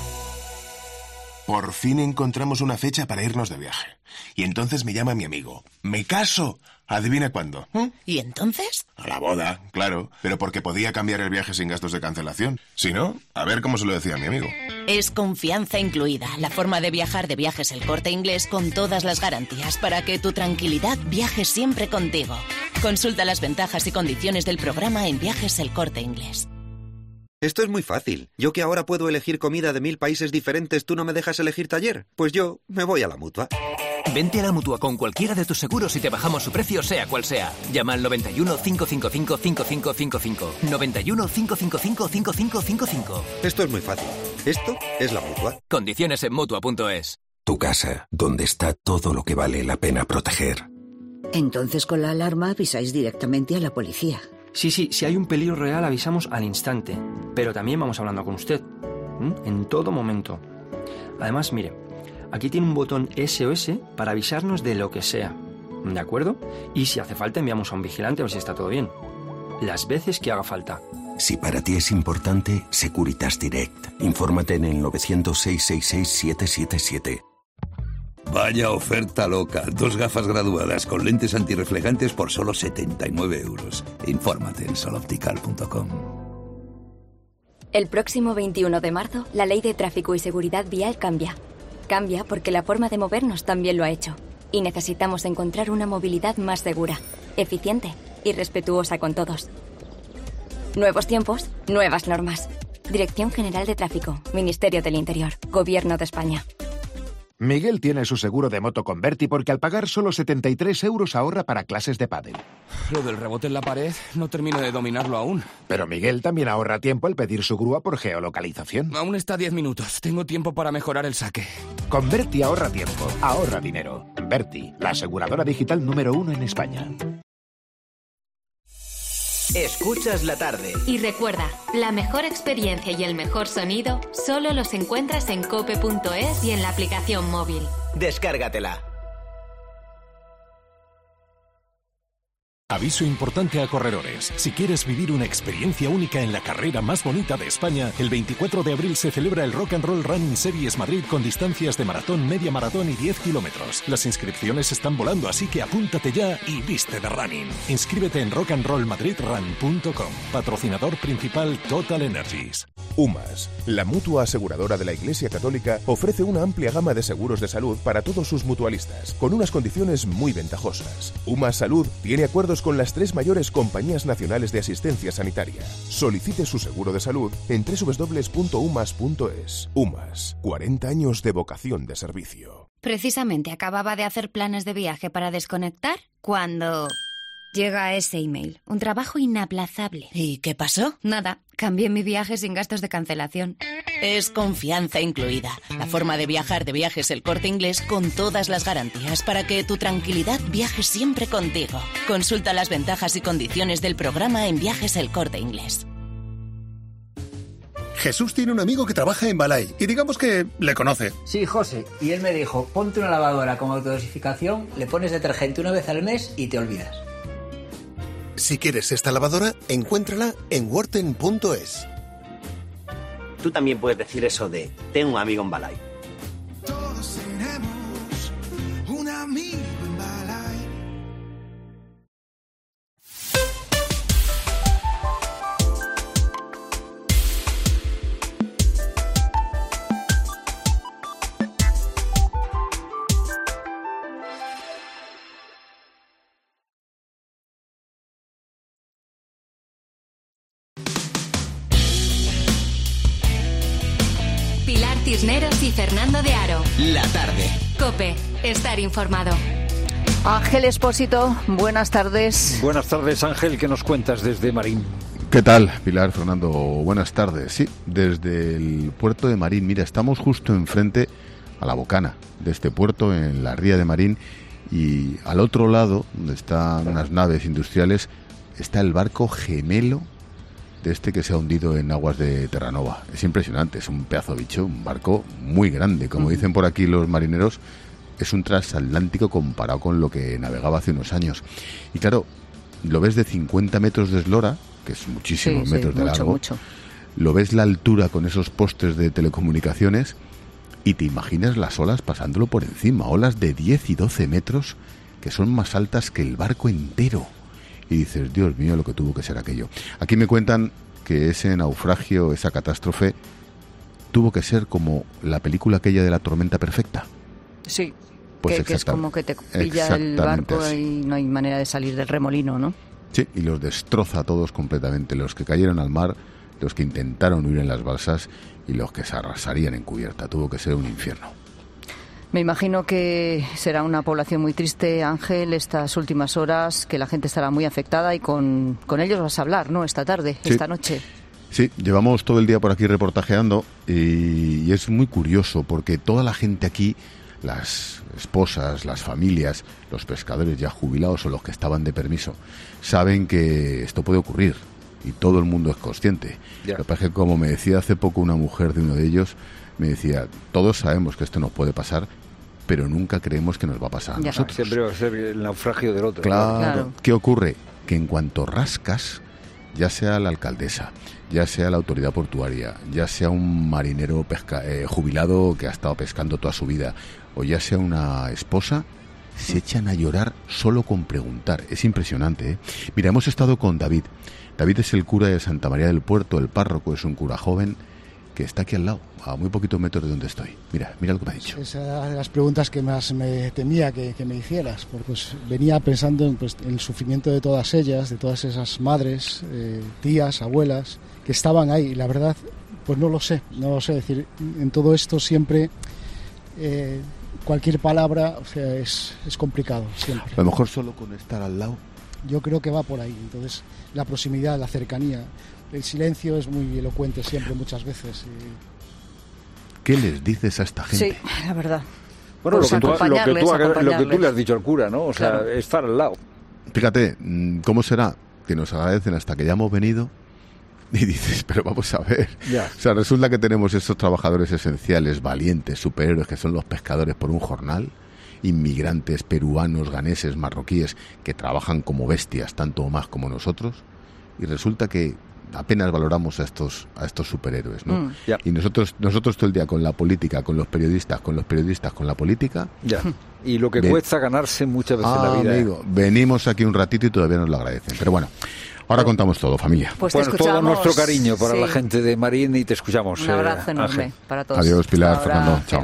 Por fin encontramos una fecha para irnos de viaje. Y entonces me llama mi amigo. ¡Me caso! ¿Adivina cuándo? ¿Y entonces? A la boda, claro. Pero porque podía cambiar el viaje sin gastos de cancelación. Si no, a ver cómo se lo decía a mi amigo. Es confianza incluida. La forma de viajar de Viajes El Corte Inglés con todas las garantías para que tu tranquilidad viaje siempre contigo. Consulta las ventajas y condiciones del programa en Viajes El Corte Inglés. Esto es muy fácil. Yo que ahora puedo elegir comida de 1000 países diferentes, ¿tú no me dejas elegir taller? Pues yo me voy a la Mutua. Vente a la Mutua con cualquiera de tus seguros y te bajamos su precio, sea cual sea. Llama al 91 555 5555. 91 555 5555. Esto es muy fácil. Esto es la Mutua. Condiciones en Mutua.es. Tu casa, donde está todo lo que vale la pena proteger. Entonces con la alarma avisáis directamente a la policía. Sí, si hay un peligro real avisamos al instante. Pero también vamos hablando con usted. En todo momento. Además, mire, Aquí tiene un botón SOS para avisarnos de lo que sea. ¿De acuerdo? Y si hace falta enviamos a un vigilante a ver si está todo bien. Las veces que haga falta. Si para ti es importante, Securitas Direct. Infórmate en el 900-666-777. Vaya oferta loca. 2 gafas graduadas con lentes antirreflejantes por solo 79 euros. Infórmate en soloptical.com. El próximo 21 de marzo, la Ley de Tráfico y Seguridad Vial cambia. Cambia porque la forma de movernos también lo ha hecho. Y necesitamos encontrar una movilidad más segura, eficiente y respetuosa con todos. Nuevos tiempos, nuevas normas. Dirección General de Tráfico, Ministerio del Interior, Gobierno de España. Miguel tiene su seguro de moto con Berti porque al pagar solo 73 euros ahorra para clases de pádel. Lo del rebote en la pared no termino de dominarlo aún. Pero Miguel también ahorra tiempo al pedir su grúa por geolocalización. Aún está 10 minutos. Tengo tiempo para mejorar el saque. Con Berti ahorra tiempo, ahorra dinero. Berti, la aseguradora digital número 1 en España. Escuchas la tarde. Y recuerda, la mejor experiencia y el mejor sonido solo los encuentras en cope.es y en la aplicación móvil. Descárgatela. Aviso importante a corredores. Si quieres vivir una experiencia única en la carrera más bonita de España, el 24 de abril se celebra el Rock and Roll Running Series Madrid con distancias de maratón, media maratón y 10 kilómetros. Las inscripciones están volando, así que apúntate ya y viste de running. Inscríbete en rockandrollmadridrun.com. Patrocinador principal Total Energies. UMAS, la mutua aseguradora de la Iglesia Católica, ofrece una amplia gama de seguros de salud para todos sus mutualistas, con unas condiciones muy ventajosas. UMAS Salud tiene acuerdos con las 3 mayores compañías nacionales de asistencia sanitaria. Solicite su seguro de salud en www.umas.es. UMAS, 40 años de vocación de servicio. Precisamente acababa de hacer planes de viaje para desconectar cuando llega ese email. Un trabajo inaplazable. ¿Y qué pasó? Nada, cambié mi viaje sin gastos de cancelación. Es confianza incluida. La forma de viajar de Viajes El Corte Inglés con todas las garantías para que tu tranquilidad viaje siempre contigo. Consulta las ventajas y condiciones del programa en Viajes El Corte Inglés. Jesús tiene un amigo que trabaja en Balay y digamos que le conoce. Sí, José. Y él me dijo, ponte una lavadora con autodosificación, le pones detergente una vez al mes y te olvidas. Si quieres esta lavadora, encuéntrala en worten.es. Tú también puedes decir eso de, tengo un amigo en Balay. Todos tenemos un amigo en Balay. Cisneros y Fernando de Aro. La tarde. COPE. Estar informado. Ángel Expósito, buenas tardes. Buenas tardes, Ángel. ¿Qué nos cuentas desde Marín? ¿Qué tal, Pilar, Fernando? Buenas tardes. Sí, desde el puerto de Marín. Mira, estamos justo enfrente a la bocana de este puerto, en la ría de Marín, y al otro lado, donde están unas naves industriales, está el barco gemelo de este que se ha hundido en aguas de Terranova. Es impresionante, es un pedazo de bicho, un barco muy grande. Como dicen por aquí los marineros, es un transatlántico comparado con lo que navegaba hace unos años. Y claro, lo ves de 50 metros de eslora, que es muchísimos metros de largo. Mucho. Lo ves la altura con esos postes de telecomunicaciones y te imaginas las olas pasándolo por encima. Olas de 10 y 12 metros que son más altas que el barco entero. Y dices, Dios mío, lo que tuvo que ser aquello. Aquí me cuentan que ese naufragio, esa catástrofe, tuvo que ser como la película aquella de la tormenta perfecta. Sí, pues que es como que te pilla el barco y no hay manera de salir del remolino, ¿no? Sí, y los destroza a todos completamente. Los que cayeron al mar, los que intentaron huir en las balsas y los que se arrasarían en cubierta. Tuvo que ser un infierno. Me imagino que será una población muy triste, Ángel, estas últimas horas, que la gente estará muy afectada y con ellos vas a hablar, ¿no?, esta tarde, sí, esta noche. Sí, llevamos todo el día por aquí reportajeando y es muy curioso porque toda la gente aquí, las esposas, las familias, los pescadores ya jubilados o los que estaban de permiso, saben que esto puede ocurrir. y todo el mundo es consciente. Lo que pasa es que, como me decía hace poco una mujer de uno de ellos, me decía, todos sabemos que esto nos puede pasar, pero nunca creemos que nos va a pasar a nosotros. Siempre va a ser el naufragio del otro. Claro. ¿Qué ocurre? Que en cuanto rascas, ya sea la alcaldesa, ya sea la autoridad portuaria, ya sea un marinero jubilado que ha estado pescando toda su vida, o ya sea una esposa, se echan a llorar solo con preguntar. Es impresionante, ¿eh? Mira, hemos estado con David. David es el cura de Santa María del Puerto, el párroco, es un cura joven que está aquí al lado, a muy poquitos metros de donde estoy. Mira lo que me ha dicho. Esa era de las preguntas que más me temía que me hicieras, porque pues, venía pensando en el sufrimiento de todas ellas, de todas esas madres, tías, abuelas, que estaban ahí. Y la verdad, pues no lo sé. Es decir, en todo esto siempre cualquier palabra, o sea, es complicado siempre. A lo mejor solo con estar al lado. Yo creo que va por ahí. Entonces, la proximidad, la cercanía. El silencio es muy elocuente siempre, muchas veces. ¿Qué les dices a esta gente? Sí, la verdad. Bueno, pues lo que tú le has dicho al cura, ¿no? O sea, estar al lado. Fíjate, ¿cómo será que nos agradecen hasta que ya hemos venido? Y dices, pero vamos a ver. O sea, resulta que tenemos estos trabajadores esenciales, valientes, superhéroes, que son los pescadores por un jornal, inmigrantes peruanos, ganeses, marroquíes, que trabajan como bestias, tanto o más como nosotros, y resulta que apenas valoramos a estos superhéroes, ¿no? Y nosotros todo el día con la política, con los periodistas, con la política. Y lo que cuesta ganarse muchas veces la vida. Amigo, venimos aquí un ratito y todavía nos lo agradecen. Pero bueno, ahora contamos todo, familia. Pues bueno, todo nuestro cariño para la gente de Marín y te escuchamos. Un abrazo enorme para todos. Adiós, Pilar, Fernando. Chao.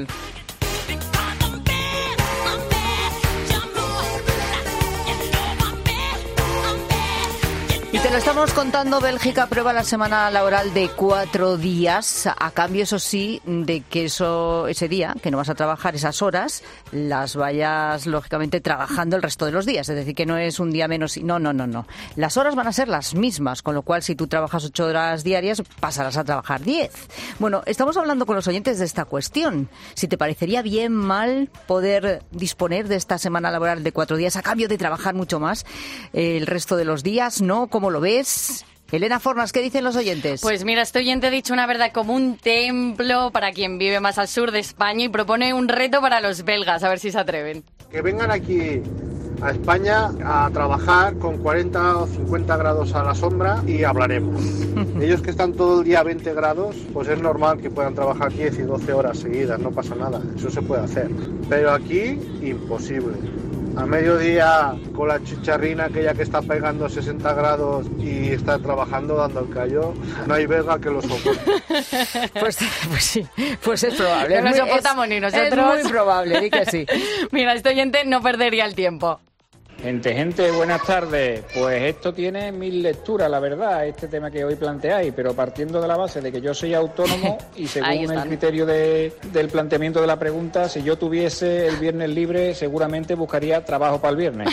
Y te lo estamos contando, Bélgica aprueba la semana laboral de 4 días, a cambio, eso sí, de que ese día, que no vas a trabajar esas horas, las vayas, lógicamente, trabajando el resto de los días. Es decir, que no es un día menos. No. Las horas van a ser las mismas, con lo cual, si tú trabajas 8 horas diarias, pasarás a trabajar 10. Bueno, estamos hablando con los oyentes de esta cuestión. Si te parecería bien, mal, poder disponer de esta semana laboral de 4 días a cambio de trabajar mucho más el resto de los días, ¿no? ¿Cómo lo ves? Elena Fornas, ¿qué dicen los oyentes? Pues mira, este oyente ha dicho una verdad como un templo para quien vive más al sur de España y propone un reto para los belgas, a ver si se atreven. Que vengan aquí a España a trabajar con 40 o 50 grados a la sombra y hablaremos. Ellos que están todo el día a 20 grados, pues es normal que puedan trabajar 10 y 12 horas seguidas, no pasa nada, eso se puede hacer. Pero aquí, imposible. A mediodía, con la chicharrina aquella que está pegando 60 grados y está trabajando dando el callo, no hay belga que lo soporte. Pues sí, pues es probable. No lo soportamos ni nosotros. Es muy probable, di que sí. Mira, este oyente no perdería el tiempo. Gente, buenas tardes. Pues esto tiene 1000 lecturas, la verdad, este tema que hoy planteáis, pero partiendo de la base de que yo soy autónomo y según el criterio del planteamiento de la pregunta, si yo tuviese el viernes libre, seguramente buscaría trabajo para el viernes.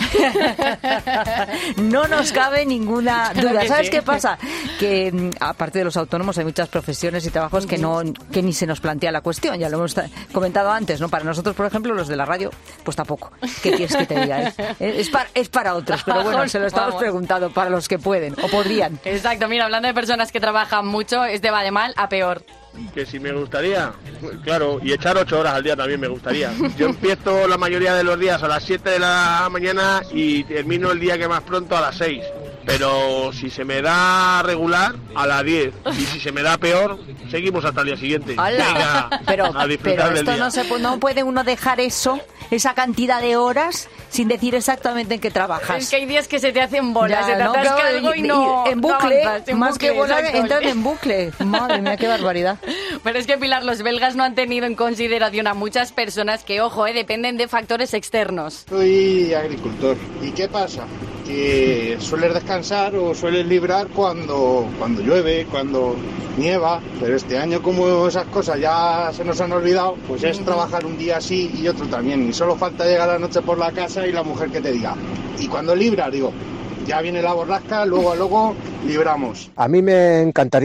No nos cabe ninguna duda. Claro ¿Sabes sí. qué pasa? Que aparte de los autónomos hay muchas profesiones y trabajos que ni se nos plantea la cuestión. Ya lo hemos comentado antes, ¿no? Para nosotros, por ejemplo, los de la radio, pues tampoco. ¿Qué quieres que te diga? Es para otros, pero bueno, se lo estamos preguntando para los que pueden o podrían. Exacto, mira, hablando de personas que trabajan mucho, es de va de mal a peor. Que si me gustaría, claro, y echar 8 horas al día también me gustaría. Yo empiezo la mayoría de los días a las 7 de la mañana y termino el día que más pronto a las 6. Pero si se me da regular, a las 10. Y si se me da peor, seguimos hasta el día siguiente. Venga, pero a disfrutar del esto día. no puede uno dejar esa cantidad de horas sin decir exactamente en qué trabajas. Es que hay días que se te hacen bolas, se te atasca claro, algo y no en bucle, no avanzas, más que volar, exacto. entran en bucle. Madre mía, qué barbaridad. Pero es que, Pilar, los belgas no han tenido en consideración a muchas personas que, ojo, dependen de factores externos. Soy agricultor. ¿Y qué pasa? Que sueles descansar o sueles librar cuando llueve, cuando nieva, pero este año como esas cosas ya se nos han olvidado, pues es trabajar un día así y otro también, y solo falta llegar a la noche por la casa y la mujer que te diga, ¿y cuando libras? Digo, ya viene la borrasca, luego libramos. A mí me encantaría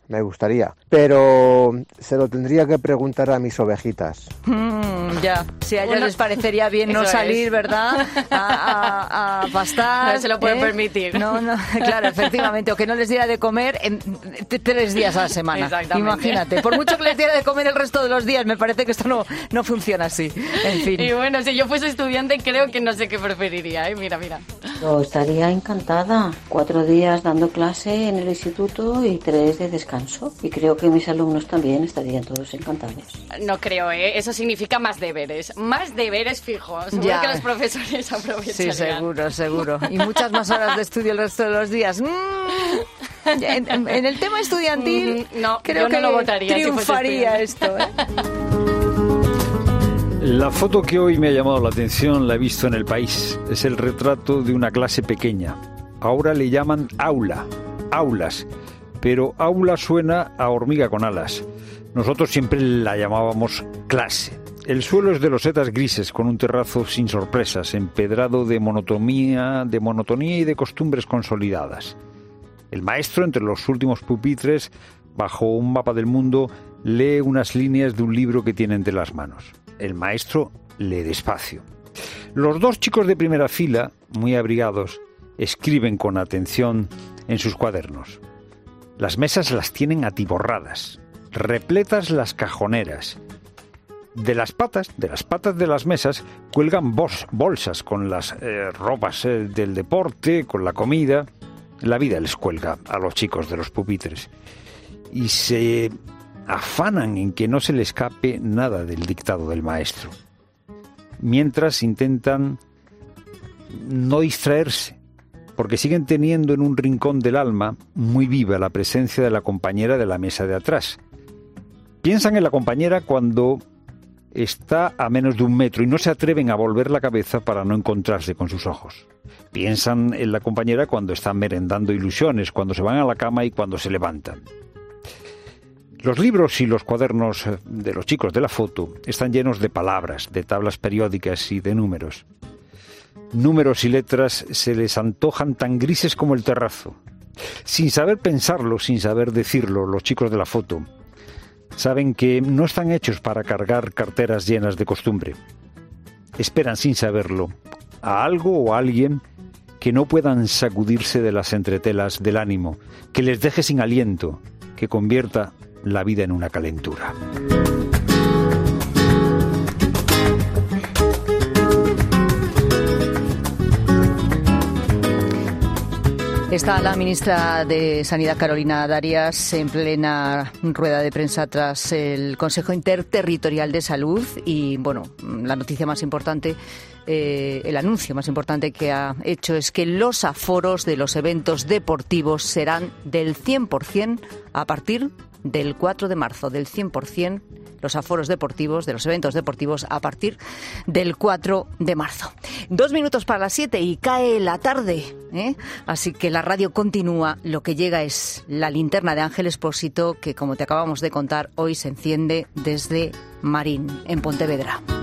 me gustaría, pero se lo tendría que preguntar a mis ovejitas. Ya, si a ellas les parecería bien no salir, ¿verdad? A pastar. No se lo pueden permitir. No, claro, efectivamente, o que no les diera de comer en 3 días a la semana. Exactamente. Imagínate, por mucho que les diera de comer el resto de los días, me parece que esto no funciona así. En fin. Y bueno, si yo fuese estudiante, creo que no sé qué preferiría, ¿eh? Mira. Yo estaría encantada. 4 días dando clase en el instituto y 3 de descanso. Y creo que mis alumnos también estarían todos encantados. No creo, ¿eh? Eso significa más deberes. Más deberes fijos. Seguro que los profesores aprovecharían. Sí, seguro. Y muchas más horas de estudio el resto de los días. En el tema estudiantil, creo que no lo votaría, triunfaría si esto, ¿eh? La foto que hoy me ha llamado la atención la he visto en El País. Es el retrato de una clase pequeña. Ahora le llaman aulas, pero aula suena a hormiga con alas. Nosotros siempre la llamábamos clase. El suelo es de losetas grises con un terrazo sin sorpresas, empedrado de monotonía y de costumbres consolidadas. El maestro, entre los últimos pupitres, bajo un mapa del mundo, lee unas líneas de un libro que tiene entre las manos. El maestro lee despacio. Los 2 chicos de primera fila, muy abrigados, escriben con atención en sus cuadernos. Las mesas las tienen atiborradas, repletas las cajoneras. De las patas de las mesas cuelgan bolsas con las ropas del deporte, con la comida. La vida les cuelga a los chicos de los pupitres. Y se afanan en que no se le escape nada del dictado del maestro. Mientras intentan no distraerse, porque siguen teniendo en un rincón del alma muy viva la presencia de la compañera de la mesa de atrás. Piensan en la compañera cuando está a menos de 1 metro y no se atreven a volver la cabeza para no encontrarse con sus ojos. Piensan en la compañera cuando están merendando ilusiones, cuando se van a la cama y cuando se levantan. Los libros y los cuadernos de los chicos de la foto están llenos de palabras, de tablas periódicas y de números. Números y letras se les antojan tan grises como el terrazo. Sin saber pensarlo, sin saber decirlo, los chicos de la foto saben que no están hechos para cargar carteras llenas de costumbre. Esperan, sin saberlo, a algo o a alguien que no puedan sacudirse de las entretelas del ánimo, que les deje sin aliento, que convierta la vida en una calentura. Está la ministra de Sanidad, Carolina Darias, en plena rueda de prensa tras el Consejo Interterritorial de Salud y, bueno, la noticia más importante, el anuncio más importante que ha hecho es que los aforos de los eventos deportivos serán del 100% a partir del 4 de marzo, del 100%. Los aforos deportivos, de los eventos deportivos, a partir del 4 de marzo. 2 minutos para las 7 y cae la tarde, ¿eh? Así que la radio continúa. Lo que llega es la linterna de Ángel Expósito, que, como te acabamos de contar, hoy se enciende desde Marín, en Pontevedra.